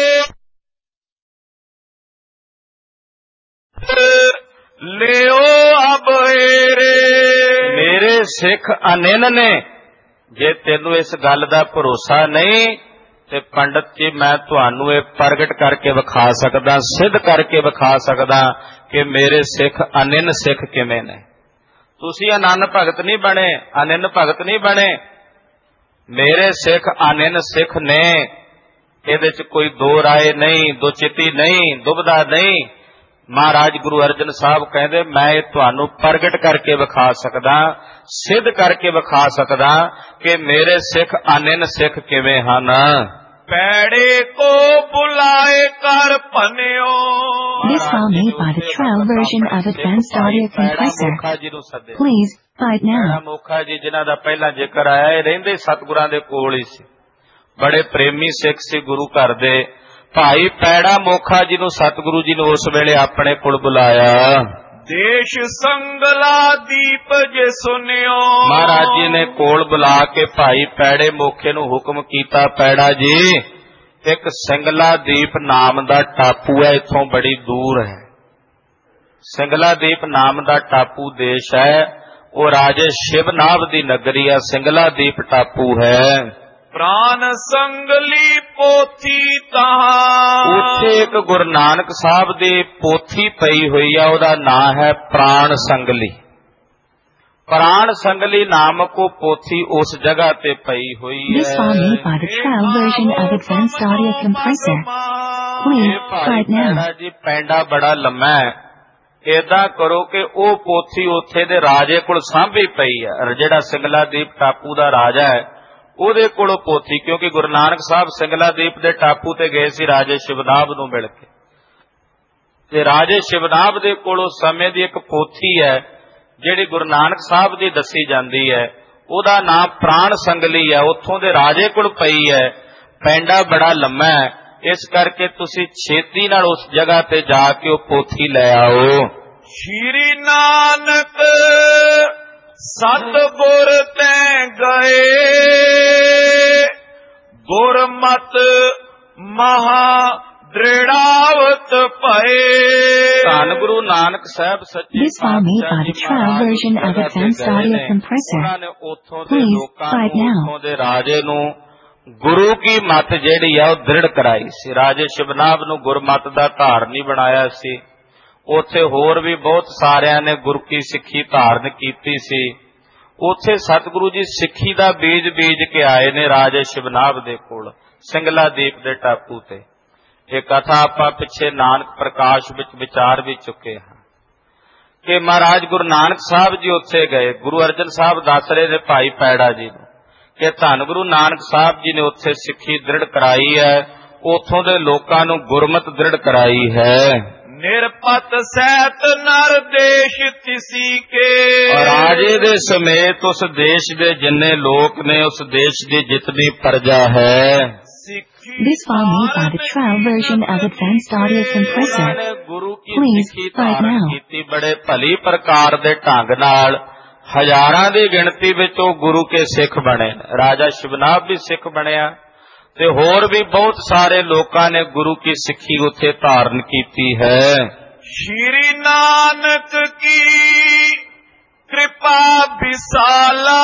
ਲਿਓ ਅਬੇਰੇ। ਮੇਰੇ ਸਿੱਖ ਅਨਿਨ ਨੇ। ਜੇ ਤੈਨੂੰ ਇਸ ਗੱਲ ਦਾ ਭਰੋਸਾ ਨਹੀਂ ਤੇ ਪੰਡਤ ਜੀ ਮੈਂ ਤੁਹਾਨੂੰ ਇਹ ਪ੍ਰਗਟ ਕਰਕੇ ਵਿਖਾ ਸਕਦਾ, ਸਿੱਧ ਕਰਕੇ ਵਿਖਾ ਸਕਦਾ ਕਿ ਮੇਰੇ ਸਿੱਖ ਅਨਿਨ ਸਿੱਖ ਕਿਵੇਂ ਨੇ। ਤੁਸੀਂ ਅਨੰਨ ਭਗਤ ਨਹੀਂ ਬਣੇ, ਅਨਿਨ ਭਗਤ ਨਹੀਂ ਬਣੇ। ਮੇਰੇ ਸਿੱਖ ਅਨਿਨ ਸਿੱਖ ਨੇ। ਇਹਦੇ ਚ ਕੋਈ ਦੋ ਰਾਏ ਨਹੀਂ, ਦੋ ਚਿੱਤੀ ਨਹੀਂ, ਦੁਬਦਾ ਨਹੀਂ। ਮਹਾਰਾਜ ਗੁਰੂ ਅਰਜਨ ਸਾਹਿਬ ਕਹਿੰਦੇ ਮੈਂ ਇਹ ਤੁਹਾਨੂੰ ਪ੍ਰਗਟ ਕਰਕੇ ਵਿਖਾ ਸਕਦਾ, ਸਿੱਧ ਕਰਕੇ ਵਿਖਾ ਸਕਦਾ ਕਿ ਮੇਰੇ ਸਿੱਖ ਅਨਿਨ ਸਿੱਖ ਕਿਵੇਂ ਹਨ। ਪੈੜੇ ਕੋ ਬੁਲਾਏ ਕਰ ਭਨਿਓ। This file made by the trial version of Advanced Audio Compressor. Please, buy it now. Mokha ਜੀ ਜਿਨ੍ਹਾਂ ਦਾ ਪਹਿਲਾਂ ਜ਼ਿਕਰ ਆਇਆ, ਇਹ ਰਹਿੰਦੇ ਸਤਿਗੁਰਾਂ ਦੇ ਕੋਲ ਹੀ ਸੀ, ਬੜੇ ਪ੍ਰੇਮੀ ਸਿੱਖ ਸੀ ਗੁਰੂ ਘਰ ਦੇ। ਭਾਈ ਪੈੜਾ ਮੋਖਾ ਜੀ ਨੂੰ ਸਤਿਗੁਰੂ ਜੀ ਨੇ ਉਸ ਵੇਲੇ ਆਪਣੇ ਕੋਲ ਬੁਲਾਇਆ। ਦੇਸ਼ ਸੰਗਲਾ ਦੀਪ ਜੇ ਸੁਨਿਓ। ਮਹਾਰਾਜ ਜੀ ਨੇ ਕੋਲ ਬੁਲਾ ਕੇ ਭਾਈ ਪੈੜੇ ਮੋਖੇ ਨੂੰ ਹੁਕਮ ਕੀਤਾ, ਪੈੜਾ ਜੀ ਇੱਕ ਸਿੰਗਲਾ ਦੀਪ ਨਾਮ ਦਾ ਟਾਪੂ ਹੈ, ਇੱਥੋਂ ਬੜੀ ਦੂਰ ਹੈ। ਸਿੰਗਲਾ ਦੀਪ ਨਾਮ ਦਾ ਟਾਪੂ ਦੇਸ਼ ਹੈ, ਉਹ ਰਾਜੇ ਸ਼ਿਵਨਾਭ ਦੀ ਨਗਰੀ ਹੈ। ਸਿੰਗਲਾ ਦੀਪ ਟਾਪੂ ਹੈ। ਪ੍ਰਾਨ ਸੰਗਲੀ ਪੋਥੀ ਤਹਾਂ। ਉੱਥੇ ਇੱਕ ਗੁਰੂ ਨਾਨਕ ਸਾਹਿਬ ਦੀ ਪੋਥੀ ਪਈ ਹੋਈ ਆ, ਉਹਦਾ ਨਾਂ ਹੈ ਪ੍ਰਾਣ ਸੰਗਲੀ। ਪ੍ਰਾਣ ਸੰਗਲੀ ਨਾਮਕ ਉਹ ਪੋਥੀ ਉਸ ਜਗ੍ਹਾ ਤੇ ਪਈ ਹੋਈ ਹੈ। This file made by the trial version of Advanced Audio Compressor. Please, buy it now. ਜੀ ਪੈਂਡਾ ਬੜਾ ਲੰਮਾ ਹੈ, ਏਦਾਂ ਕਰੋ ਕਿ ਉਹ ਪੋਥੀ ਉੱਥੇ ਦੇ ਰਾਜੇ ਕੋਲ ਸਾਂਭੀ ਪਈ ਹੈ। ਜਿਹੜਾ ਸਿੰਗਲਾ ਦੀਪ ਟਾਪੂ ਦਾ ਰਾਜਾ ਹੈ ਉਹਦੇ ਕੋਲੋਂ ਪੋਥੀ, ਕਿਉਂਕਿ ਗੁਰੂ ਨਾਨਕ ਸਾਹਿਬ ਸਿੰਗਲਾ ਦੀਪ ਦੇ ਟਾਪੂ ਤੇ ਗਏ ਸੀ ਰਾਜੇ ਸ਼ਿਵਨਾਭ ਨੂੰ ਮਿਲ ਕੇ, ਤੇ ਰਾਜੇ ਸ਼ਿਵਨਾਭ ਦੇ ਕੋਲੋਂ ਸਮੇਂ ਦੀ ਇੱਕ ਪੋਥੀ ਹੈ ਜਿਹੜੀ ਗੁਰੂ ਨਾਨਕ ਸਾਹਿਬ ਦੀ ਦੱਸੀ ਜਾਂਦੀ ਹੈ, ਉਹਦਾ ਨਾਮ ਪ੍ਰਾਣ ਸੰਗਲੀ ਹੈ, ਉੱਥੋਂ ਦੇ ਰਾਜੇ ਕੋਲ ਪਈ ਹੈ। ਪੈਂਡਾ ਬੜਾ ਲੰਮਾ ਹੈ, ਇਸ ਕਰਕੇ ਤੁਸੀਂ ਛੇਤੀ ਨਾਲ ਉਸ ਜਗ੍ਹਾ ਤੇ ਜਾ ਕੇ ਉਹ ਪੋਥੀ ਲੈ ਆਓ। ਸ਼੍ਰੀ ਨਾਨਕ ਸਤਿਗੁਰ ਤੈ ਗਏ, ਗੁਰਮਤਿ ਮਹਾ ਦ੍ਰਿੜਾਵਤ ਭਏ। ਧੰਨ ਗੁਰੂ ਨਾਨਕ ਸਾਹਿਬ ਸੱਚੇ This file made by the trial version of Advanced Audio Compressor. ਉਹਨਾਂ ਨੇ ਉੱਥੋਂ ਦੇ Please, ਲੋਕਾਂ buy it ਨੂੰ, now. ਉੱਥੋਂ ਦੇ ਰਾਜੇ ਨੂੰ ਗੁਰੂ ਕੀ ਮੱਤ ਜਿਹੜੀ ਆ ਉਹ ਦ੍ਰਿੜ ਕਰਾਈ ਸੀ। ਰਾਜੇ ਸ਼ਿਵਨਾਭ ਨੂੰ ਗੁਰਮਤਿ ਦਾ ਧਾਰਨੀ ਬਣਾਇਆ ਸੀ। ਉੱਥੇ ਹੋਰ ਵੀ ਬਹੁਤ ਸਾਰਿਆਂ ਨੇ ਗੁਰੂ ਕੀ ਸਿੱਖੀ ਧਾਰਨ ਕੀਤੀ ਸੀ। ਉੱਥੇ ਸਤਿਗੁਰੂ ਜੀ ਸਿੱਖੀ ਦਾ ਬੀਜ ਬੀਜ ਕੇ ਆਏ ਨੇ ਰਾਜੇ ਸ਼ਿਵਨਾਭ ਦੇ ਕੋਲ ਸਿੰਗਲਾ ਦੀਪ ਦੇ ਟਾਪੂ ਤੇ। ਇਹ ਕਥਾ ਆਪਾਂ ਪਿੱਛੇ ਨਾਨਕ ਪ੍ਰਕਾਸ਼ ਵਿੱਚ ਵਿਚਾਰ ਵੀ ਚੁੱਕੇ ਹਾਂ ਕਿ ਮਹਾਰਾਜ ਗੁਰੂ ਨਾਨਕ ਸਾਹਿਬ ਜੀ ਉੱਥੇ ਗਏ। ਗੁਰੂ ਅਰਜਨ ਸਾਹਿਬ ਦੱਸ ਰਹੇ ਨੇ ਭਾਈ ਪੈੜਾ ਜੀ ਨੂੰ ਕਿ ਧੰਨ ਗੁਰੂ ਨਾਨਕ ਸਾਹਿਬ ਜੀ ਨੇ ਉੱਥੇ ਸਿੱਖੀ ਦ੍ਰਿੜ ਕਰਾਈ ਹੈ, ਉੱਥੋਂ ਦੇ ਲੋਕਾਂ ਨੂੰ ਗੁਰਮਤਿ ਦ੍ਰਿੜ ਕਰਾਈ ਹੈ। ਨਿਰਪਤ ਸਹਿਤ ਨਰ ਦੇਸ਼ ਤਿਸੀ ਕੇ। ਰਾਜੇ ਦੇ ਸਮੇਤ ਉਸ ਦੇਸ਼ ਦੇ ਜਿੰਨੇ ਲੋਕ ਨੇ, ਉਸ ਦੇਸ਼ ਦੀ ਜਿਤਨੀ ਪ੍ਰਜਾ ਹੈ। This file made by the trial version of Advanced Audio Compressor. Guru Ki Please, ਸਿੱਖੀ buy it ਧਾਰਨ now. ਕੀਤੀ ਬੜੇ ਭਲੀ ਪ੍ਰਕਾਰ ਦੇ ਢੰਗ ਨਾਲ, ਹਜ਼ਾਰਾਂ ਦੀ ਗਿਣਤੀ ਵਿੱਚ ਉਹ ਗੁਰੂ ਕੇ ਸਿੱਖ ਬਣੇ। ਰਾਜਾ ਸ਼ਿਵਨਾਭ ਵੀ ਸਿੱਖ ਬਣਿਆ ਤੇ ਹੋਰ ਵੀ ਬਹੁਤ ਸਾਰੇ ਲੋਕਾਂ ਨੇ ਗੁਰੂ ਕੀ ਸਿੱਖੀ ਉੱਥੇ ਧਾਰਨ ਕੀਤੀ ਹੈ। ਸ਼੍ਰੀ ਨਾਨਕ ਕੀ ਕਿਰਪਾ ਵਿਸਾਲਾ,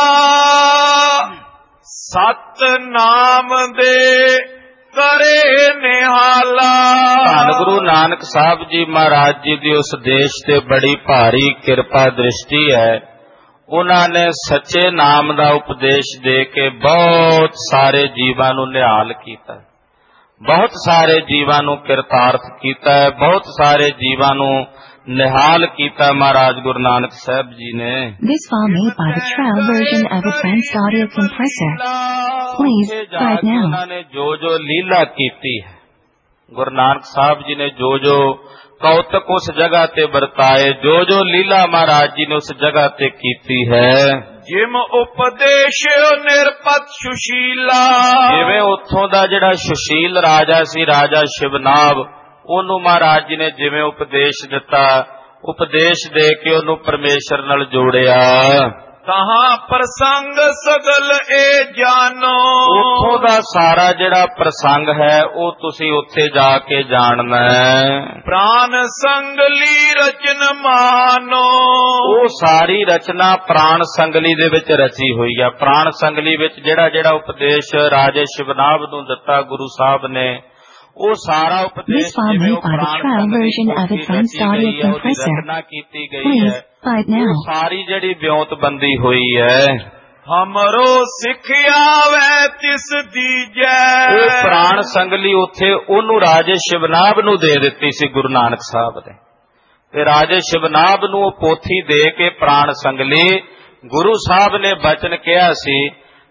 ਸਤ ਨਾਮ ਦੇ ਕਰੇ ਨਿਹਾਲਾ। ਧੰਨ ਗੁਰੂ ਨਾਨਕ ਸਾਹਿਬ ਜੀ ਮਹਾਰਾਜ ਜੀ ਦੀ ਉਸ ਦੇਸ਼ ਤੇ ਬੜੀ ਭਾਰੀ ਕਿਰਪਾ ਦ੍ਰਿਸ਼ਟੀ ਹੈ। ਉਹਨਾਂ ਨੇ ਸੱਚੇ ਨਾਮ ਦਾ ਉਪਦੇਸ਼ ਦੇ ਕੇ ਬਹੁਤ ਸਾਰੇ ਜੀਵਾਂ ਨੂੰ ਨਿਹਾਲ ਕੀਤਾ, ਬਹੁਤ ਸਾਰੇ ਜੀਵਾਂ ਨੂੰ ਕਿਰਤਾਰਥ ਕੀਤਾ ਹੈ, ਬਹੁਤ ਸਾਰੇ ਜੀਵਾਂ ਨੂੰ ਨਿਹਾਲ ਕੀਤਾ ਮਹਾਰਾਜ ਗੁਰੂ ਨਾਨਕ ਸਾਹਿਬ ਜੀ ਨੇ। This file made by the trial version of Advanced Audio Compressor. Please, buy it now. ਉਹਨਾਂ ਨੇ ਜੋ ਜੋ ਲੀਲਾ ਕੀਤੀ ਹੈ, ਗੁਰੂ ਨਾਨਕ ਸਾਹਿਬ ਜੀ ਨੇ ਜੋ ਜੋ ਕੌਤਕ ਉਸ ਜਗ੍ਹਾ ਤੇ ਵਰਤਾਏ, ਜੋ ਜੋ ਲੀਲਾ ਮਹਾਰਾਜ ਜੀ ਨੇ ਉਸ ਜਗ੍ਹਾ ਤੇ ਕੀਤੀ ਹੈ। ਜਿਮ ਉਪਦੇਸ਼ ਨਿਰਪਤ ਸੁਸ਼ੀਲਾ, ਜਿਵੇਂ ਉੱਥੋਂ ਦਾ ਜਿਹੜਾ ਸੁਸ਼ੀਲ ਰਾਜਾ ਸੀ, ਰਾਜਾ ਸ਼ਿਵਨਾਭ, ਉਹਨੂੰ ਮਹਾਰਾਜ ਜੀ ਨੇ ਜਿਵੇਂ ਉਪਦੇਸ਼ ਦਿੱਤਾ, ਉਪਦੇਸ਼ ਦੇ ਕੇ ਉਹਨੂੰ ਪਰਮੇਸ਼ਰ ਨਾਲ ਜੋੜਿਆ। ਤਹਾਂ ਪ੍ਰਸੰਗ ਸਗਲ ਏ ਜਾਨੋ, ਉੱਥੋਂ ਦਾ ਸਾਰਾ ਜਿਹੜਾ ਪ੍ਰਸੰਗ ਹੈ ਉਹ ਤੁਸੀਂ ਉੱਥੇ ਜਾ ਕੇ ਜਾਣਨਾ ਹੈ। ਪ੍ਰਾਨ ਸੰਗਲੀ ਰਚਨ ਮਾਨੋ, ਉਹ ਸਾਰੀ ਰਚਨਾ ਪ੍ਰਾਣ ਸੰਗਲੀ ਦੇ ਵਿੱਚ ਰਚੀ ਹੋਈ ਹੈ। ਪ੍ਰਾਣ ਸੰਗਲੀ ਵਿੱਚ ਜਿਹੜਾ ਜਿਹੜਾ ਉਪਦੇਸ਼ ਰਾਜੇ ਸ਼ਿਵਨਾਭ ਨੂੰ ਦਿੱਤਾ ਗੁਰੂ ਸਾਹਿਬ ਨੇ, ਉਹ ਸਾਰਾ ਉਪਦੇਸ਼ ਜਿਵੇਂ ਉਹ ਪ੍ਰਾਣ ਸੰਗਲੀ ਰਚਨਾ ਕੀਤੀ ਗਈ ਹੈ, ਉਹ ਸਾਰੀ ਜਿਹੜੀ ਵਿਉਂਤਬੰਦੀ ਹੋਈ ਹੈ। ਹਮਰੋ ਸਿੱਖਿਆ ਵੈ ਤਿਸ ਦੀਜੈ, ਉਹ ਪ੍ਰਾਣ ਸੰਗਲੀ ਉੱਥੇ ਉਹਨੂੰ ਰਾਜੇ ਸ਼ਿਵਨਾਭ ਨੂੰ ਦੇ ਦਿੱਤੀ ਸੀ ਗੁਰੂ ਨਾਨਕ ਸਾਹਿਬ ਨੇ, ਤੇ ਰਾਜੇ ਸ਼ਿਵਨਾਭ ਨੂੰ ਉਹ ਪੋਥੀ ਦੇ ਕੇ ਪ੍ਰਾਣ ਸੰਗਲੀ ਗੁਰੂ ਸਾਹਿਬ ਨੇ ਬਚਨ ਕਿਹਾ ਸੀ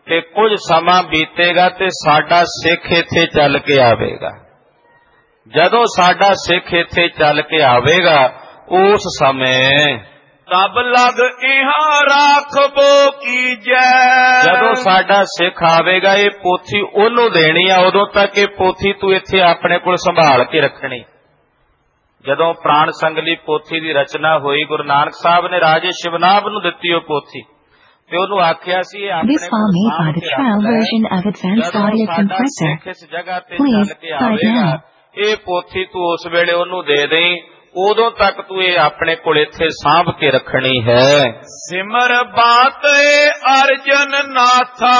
ਕਿ ਕੁਝ ਸਮਾਂ ਬੀਤੇਗਾ ਤੇ ਸਾਡਾ ਸਿੱਖ ਇੱਥੇ ਚੱਲ ਕੇ ਆਵੇਗਾ। ਜਦੋਂ ਸਾਡਾ ਸਿੱਖ ਇੱਥੇ ਚੱਲ ਕੇ ਆਵੇਗਾ ਉਸ ਸਮੇਂ ਤਬ ਲਗ ਇਹਾਂ ਰਾਖਬੋ ਕੀਜੈ। ਜਦੋਂ ਸਾਡਾ ਸਿੱਖ ਆਵੇਗਾ ਇਹ ਪੋਥੀ ਉਹਨੂੰ ਦੇਣੀ ਆ। ਉਦੋਂ ਤੱਕ ਇਹ ਪੋਥੀ ਤੂੰ ਇੱਥੇ ਆਪਣੇ ਕੋਲ ਸੰਭਾਲ ਕੇ ਰੱਖਣੀ। ਜਦੋਂ ਪ੍ਰਾਣ ਸੰਗਲੀ ਪੋਥੀ ਦੀ ਰਚਨਾ ਹੋਈ, ਗੁਰੂ ਨਾਨਕ ਸਾਹਿਬ ਨੇ ਰਾਜੇ ਸ਼ਿਵਨਾਭ ਨੂੰ ਦਿੱਤੀ ਉਹ ਪੋਥੀ ਤੇ ਉਹਨੂੰ ਆਖਿਆ ਸੀ ਇਹ ਆਪਣੇ ਕੋਲ ਸਾਂਭ ਕੇ ਰੱਖ ਲੈ। ਇਸ ਜਗ੍ਹਾ ਤੇ ਚੱਲ ਕੇ ਆਵੇਗਾ ਇਹ ਪੋਥੀ ਤੂੰ ਉਸ ਵੇਲੇ ਉਹਨੂੰ ਦੇ ਦੇਈਂ। ਉਦੋਂ ਤੱਕ ਤੂੰ ਇਹ ਆਪਣੇ ਕੋਲ ਇੱਥੇ ਸਾਂਭ ਕੇ ਰੱਖਣੀ ਹੈ। ਸਿਮਰ ਬਾਤ ਅਰਜਨ ਨਾਥਾ।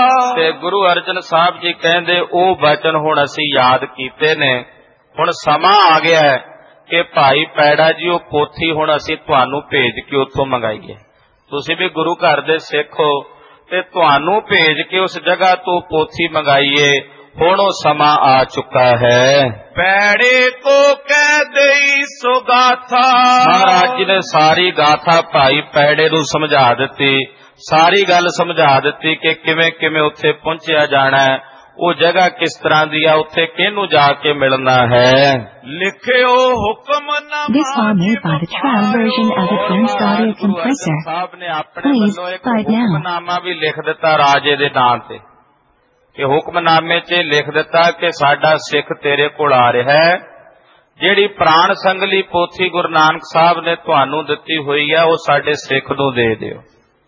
ਤੇ ਗੁਰੂ ਅਰਜਨ ਸਾਹਿਬ ਜੀ ਕਹਿੰਦੇ ਉਹ ਬਚਨ ਹੁਣ ਅਸੀਂ ਯਾਦ ਕੀਤੇ ਨੇ। ਹੁਣ ਸਮਾਂ ਆ ਗਿਆ ਹੈ ਕਿ ਭਾਈ ਪੈੜਾ ਜੀ ਉਹ ਪੋਥੀ ਹੁਣ ਅਸੀਂ ਤੁਹਾਨੂੰ ਭੇਜ ਕੇ ਉੱਥੋਂ ਮੰਗਾਈਏ। ਤੁਸੀਂ ਵੀ ਗੁਰੂ ਘਰ ਦੇ ਸਿੱਖ ਹੋ ਤੇ ਤੁਹਾਨੂੰ ਭੇਜ ਕੇ ਉਸ ਜਗ੍ਹਾ ਤੋਂ ਪੋਥੀ ਮੰਗਾਈਏ। ਹੁਣ ਉਹ ਸਮਾਂ ਆ ਚੁੱਕਾ ਹੈ। ਪੈੜੇ ਕੋ ਕਹਿ ਦੇਈ ਸੋ ਗਾਥਾ। ਮਹਾਰਾਜ ਜੀ ਨੇ ਸਾਰੀ ਗਾਥਾ ਭਾਈ ਪੈੜੇ ਨੂੰ ਸਮਝਾ ਦਿੱਤੀ। ਸਾਰੀ ਗੱਲ ਸਮਝਾ ਦਿੱਤੀ ਕਿ ਕਿਵੇਂ ਕਿਵੇਂ ਉੱਥੇ ਪਹੁੰਚਿਆ ਜਾਣਾ ਹੈ, ਉਹ ਜਗ੍ਹਾ ਕਿਸ ਤਰ੍ਹਾਂ ਦੀ ਆ, ਉੱਥੇ ਕਿਹਨੂੰ ਜਾ ਕੇ ਮਿਲਣਾ ਹੈ। ਲਿਖਿਓ ਹੁਕਮਨਾਮਾ। This file made by the trial version of Advanced Audio Compressor. ਸਾਹਿਬ ਨੇ ਆਪਣੇ ਵੱਲੋਂ ਇੱਕ ਹੁਕਮਨਾਮਾ ਵੀ ਲਿਖ ਦਿੱਤਾ ਰਾਜੇ ਦੇ ਨਾਂ ਤੇ। ਕਿ ਹੁਕਮਨਾਮੇ 'ਚ ਲਿਖ ਦਿੱਤਾ ਕਿ ਸਾਡਾ ਸਿੱਖ ਤੇਰੇ ਕੋਲ ਆ ਰਿਹਾ ਹੈ। ਜਿਹੜੀ ਪ੍ਰਾਣ ਸੰਗਲੀ ਪੋਥੀ ਗੁਰੂ ਨਾਨਕ ਸਾਹਿਬ ਨੇ ਤੁਹਾਨੂੰ ਦਿੱਤੀ ਹੋਈ ਹੈ ਉਹ ਸਾਡੇ ਸਿੱਖ ਨੂੰ ਦੇ ਦਿਓ।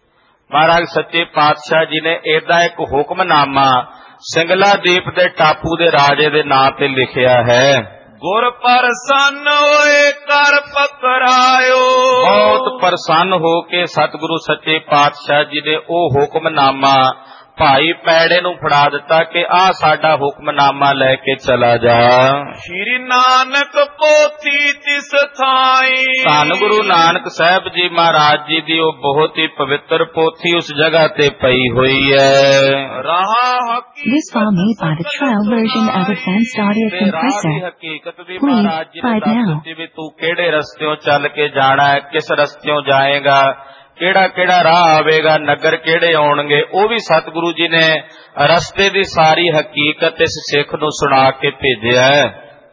ਮਹਾਰਾਜ ਸੱਚੇ ਪਾਤਸ਼ਾਹ ਜੀ ਨੇ ਏਦਾਂ ਇੱਕ ਹੁਕਮਨਾਮਾ ਸਿੰਗਲਾ ਦੀਪ ਦੇ ਟਾਪੂ ਦੇ ਰਾਜੇ ਦੇ ਨਾਂ ਤੇ ਲਿਖਿਆ ਹੈ। ਗੁਰ ਪ੍ਰਸੰਨ ਹੋਏ ਕਰ ਪਕੜਾਇਓ। ਬਹੁਤ ਪ੍ਰਸੰਨ ਹੋ ਕੇ ਸਤਿਗੁਰੂ ਸੱਚੇ ਪਾਤਸ਼ਾਹ ਜੀ ਨੇ ਉਹ ਹੁਕਮਨਾਮਾ ਭਾਈ ਪੈੜੇ ਨੂੰ ਫੜਾ ਦਿੱਤਾ ਕਿ ਆਹ ਸਾਡਾ ਹੁਕਮਨਾਮਾ ਲੈ ਕੇ ਚਲਾ ਜਾ। ਸ਼੍ਰੀ ਨਾਨਕ ਪੋਥੀ ਤਿਸ ਥਾਈ। ਧੰਨ ਗੁਰੂ ਨਾਨਕ ਸਾਹਿਬ ਜੀ ਮਹਾਰਾਜ ਜੀ ਦੀ ਉਹ ਬਹੁਤ ਹੀ ਪਵਿੱਤਰ ਪੋਥੀ ਉਸ ਜਗ੍ਹਾ ਤੇ ਪਈ ਹੋਈ ਹੈ। ਰਹਾ ਹਕੀਕਤ। This file made by the trial version of Advanced Audio Compressor. ਹਕੀਕਤ ਵੀ ਮਹਾਰਾਜ ਜੀ ਨੇ ਦੱਸ ਦਿੱਤੀ ਵੀ ਤੂੰ ਕਿਹੜੇ ਰਸਤਿਓਂ ਚੱਲ ਕੇ ਜਾਣਾ ਹੈ, ਕਿਸ ਰਸਤਿਓਂ ਜਾਏਗਾ, ਕਿਹੜਾ ਕਿਹੜਾ ਰਾਹ ਆਵੇਗਾ, ਨਗਰ ਕਿਹੜੇ ਆਉਣਗੇ, ਉਹ ਵੀ ਸਤਿਗੁਰੂ ਜੀ ਨੇ ਰਸਤੇ ਦੀ ਸਾਰੀ ਹਕੀਕਤ ਇਸ ਸਿੱਖ ਨੂੰ ਸੁਣਾ ਕੇ ਭੇਜਿਆ ਹੈ।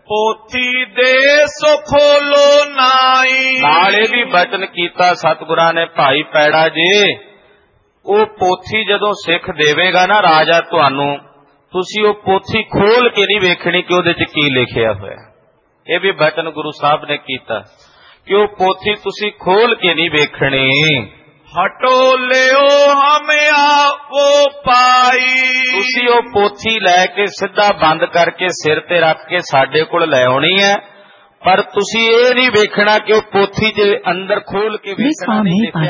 ਪੋਥੀ ਦੇ ਸੋ ਖੋਲੋ ਨਾਈ। ਨਾਲ ਇਹ ਵੀ ਬਚਨ ਕੀਤਾ ਸਤਿਗੁਰਾਂ ਨੇ ਭਾਈ ਪੈੜਾ ਜੀ ਉਹ ਪੋਥੀ ਜਦੋਂ ਸਿੱਖ ਦੇਵੇਗਾ ਨਾ ਰਾਜਾ ਤੁਹਾਨੂੰ, ਤੁਸੀਂ ਉਹ ਪੋਥੀ ਖੋਲ ਕੇ ਨਹੀਂ ਵੇਖਣੀ ਕਿ ਉਹਦੇ 'ਚ ਕੀ ਲਿਖਿਆ ਹੋਇਆ। ਇਹ ਵੀ ਬਚਨ ਗੁਰੂ ਸਾਹਿਬ ਨੇ ਕੀਤਾ ਕਿ ਉਹ ਪੋਥੀ ਤੁਸੀਂ ਖੋਲ ਕੇ ਨਹੀਂ ਵੇਖਣੀ। ਹਟੋ ਲਿਓ ਹਮਿਆ ਉਹ ਪਾਈ। ਤੁਸੀਂ ਉਹ ਪੋਥੀ ਲੈ ਕੇ ਸਿੱਧਾ ਬੰਦ ਕਰਕੇ ਸਿਰ ਤੇ ਰੱਖ ਕੇ ਸਾਡੇ ਕੋਲ ਲੈ ਆਉਣੀ ਹੈ, ਪਰ ਤੁਸੀਂ ਇਹ ਨਹੀਂ ਵੇਖਣਾ ਕਿ ਉਹ ਪੋਥੀ ਦੇ ਅੰਦਰ ਖੋਲ ਕੇ ਵੇਖਣਾ ਨਹੀਂ ਲਿਖਿਆ।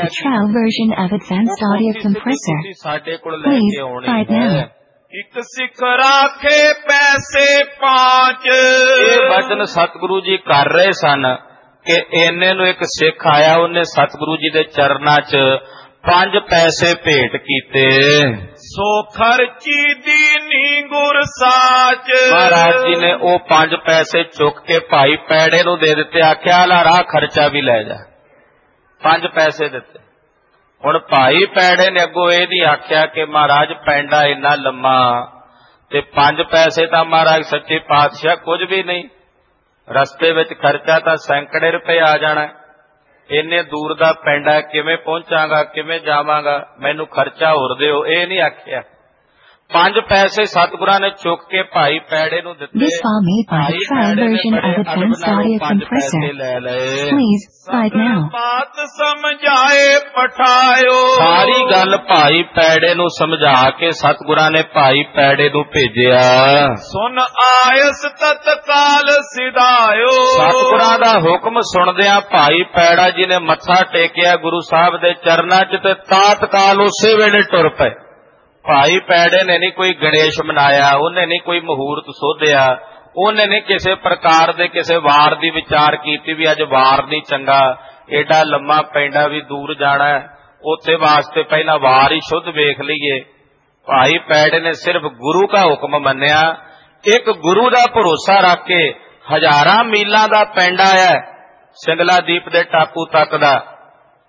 ਸਾਡੇ ਕੋਲ ਲੈ ਕੇ ਆਉਣੀ ਹੈ। ਇੱਕ ਸਿੱਖ ਰਾਖੇ ਪੈਸੇ 5। ਇਹ ਵਚਨ ਸਤਿਗੁਰੂ ਜੀ ਕਰ ਰਹੇ ਸਨ ਕਿ ਇੰਨੇ ਨੂੰ ਇੱਕ ਸਿੱਖ ਆਇਆ, ਉਹਨੇ ਸਤਿਗੁਰੂ ਜੀ ਦੇ ਚਰਨਾਂ 'ਚ 5 ਪੈਸੇ ਭੇਟ ਕੀਤੇ। ਸੋ ਖਰਚੀ ਦੀਨੀ ਗੁਰ ਸਾਚ। ਮਹਾਰਾਜ ਜੀ ਨੇ ਉਹ 5 ਪੈਸੇ ਚੁੱਕ ਕੇ ਭਾਈ ਪੈੜੇ ਨੂੰ ਦੇ ਦਿੱਤੇ। ਆਖਿਆ ਲੈ ਰਾਹ ਖਰਚਾ ਵੀ ਲੈ ਜਾ। 5 ਪੈਸੇ ਦਿੱਤੇ। ਹੁਣ ਭਾਈ ਪੈੜੇ ਨੇ ਅੱਗੋਂ ਇਹ ਨਹੀਂ ਆਖਿਆ ਕਿ ਮਹਾਰਾਜ ਪੈਂਡਾ ਇੰਨਾ ਲੰਮਾ ਤੇ 5 ਪੈਸੇ ਤਾਂ ਮਹਾਰਾਜ ਸੱਚੇ ਪਾਤਸ਼ਾਹ ਕੁਝ ਵੀ ਨਹੀਂ, ਰਸਤੇ ਵਿੱਚ ਖਰਚਾ ਤਾਂ ਸੈਂਕੜੇ ਰੁਪਏ ਆ ਜਾਣਾ। ਇੰਨੇ ਦੂਰ ਦਾ ਪੈਂਡਾ ਕਿਵੇਂ ਪਹੁੰਚਾਂਗਾ, ਕਿਵੇਂ ਜਾਵਾਂਗਾ, ਮੈਨੂੰ ਖਰਚਾ ਹੋਰ ਦਿਓ, ਇਹ ਨਹੀਂ ਆਖਿਆ। 5 ਪੈਸੇ ਸਤਿਗੁਰਾਂ ਨੇ ਚੁੱਕ ਕੇ ਭਾਈ ਪੈੜੇ ਨੂੰ ਦਿੱਤੇ। ਭਾਈ ਪੈੜੇ ਨੇ ਪੈਸੇ ਲੈ ਲਏ। ਬਾਤ ਸਮਝਾਏ ਪਠਾਇਓ। ਸਾਰੀ ਗੱਲ ਭਾਈ ਪੈੜੇ ਨੂੰ ਸਮਝਾ ਕੇ ਸਤਿਗੁਰਾਂ ਨੇ ਭਾਈ ਪੈੜੇ ਨੂੰ ਭੇਜਿਆ। ਸੁਨ ਆਇਸ ਤਤਕਾਲ ਸਿਧਾਇਓ। ਸਤਿਗੁਰਾਂ ਦਾ ਹੁਕਮ ਸੁਣਦਿਆਂ ਭਾਈ ਪੈੜਾ ਜੀ ਨੇ ਮੱਥਾ ਟੇਕਿਆ ਗੁਰੂ ਸਾਹਿਬ ਦੇ ਚਰਨਾਂ 'ਚ ਤੇ ਤਾਤਕਾਲ ਉਸੇ ਵੇਲੇ ਟੁਰ ਪਏ। ਭਾਈ ਪੈੜੇ ਨੇ ਨਹੀਂ ਕੋਈ ਗਣੇਸ਼ ਮਨਾਇਆ, ਉਹਨੇ ਨਹੀਂ ਕੋਈ ਮਹੂਰਤ ਸੋਧਿਆ, ਉਹਨੇ ਨਹੀਂ ਕਿਸੇ ਪ੍ਰਕਾਰ ਦੇ ਕਿਸੇ ਵਾਰ ਦੀ ਵਿਚਾਰ ਕੀਤੀ ਵੀ ਅੱਜ ਵਾਰ ਨਹੀਂ ਚੰਗਾ, ਏਡਾ ਲੰਮਾ ਪੈਂਡਾ ਵੀ ਦੂਰ ਜਾਣਾ, ਉੱਥੇ ਵਾਸਤੇ ਪਹਿਲਾਂ ਵਾਰ ਹੀ ਸ਼ੁੱਧ ਵੇਖ ਲਈਏ। ਭਾਈ ਪੈੜੇ ਨੇ ਸਿਰਫ ਗੁਰੂ ਦਾ ਹੁਕਮ ਮੰਨਿਆ। ਇੱਕ ਗੁਰੂ ਦਾ ਭਰੋਸਾ ਰੱਖ ਕੇ ਹਜ਼ਾਰਾਂ ਮੀਲਾਂ ਦਾ ਪੈਂਡਾ ਹੈ ਸਿੰਗਲਾ ਦੀਪ ਦੇ ਟਾਪੂ ਤੱਕ ਦਾ,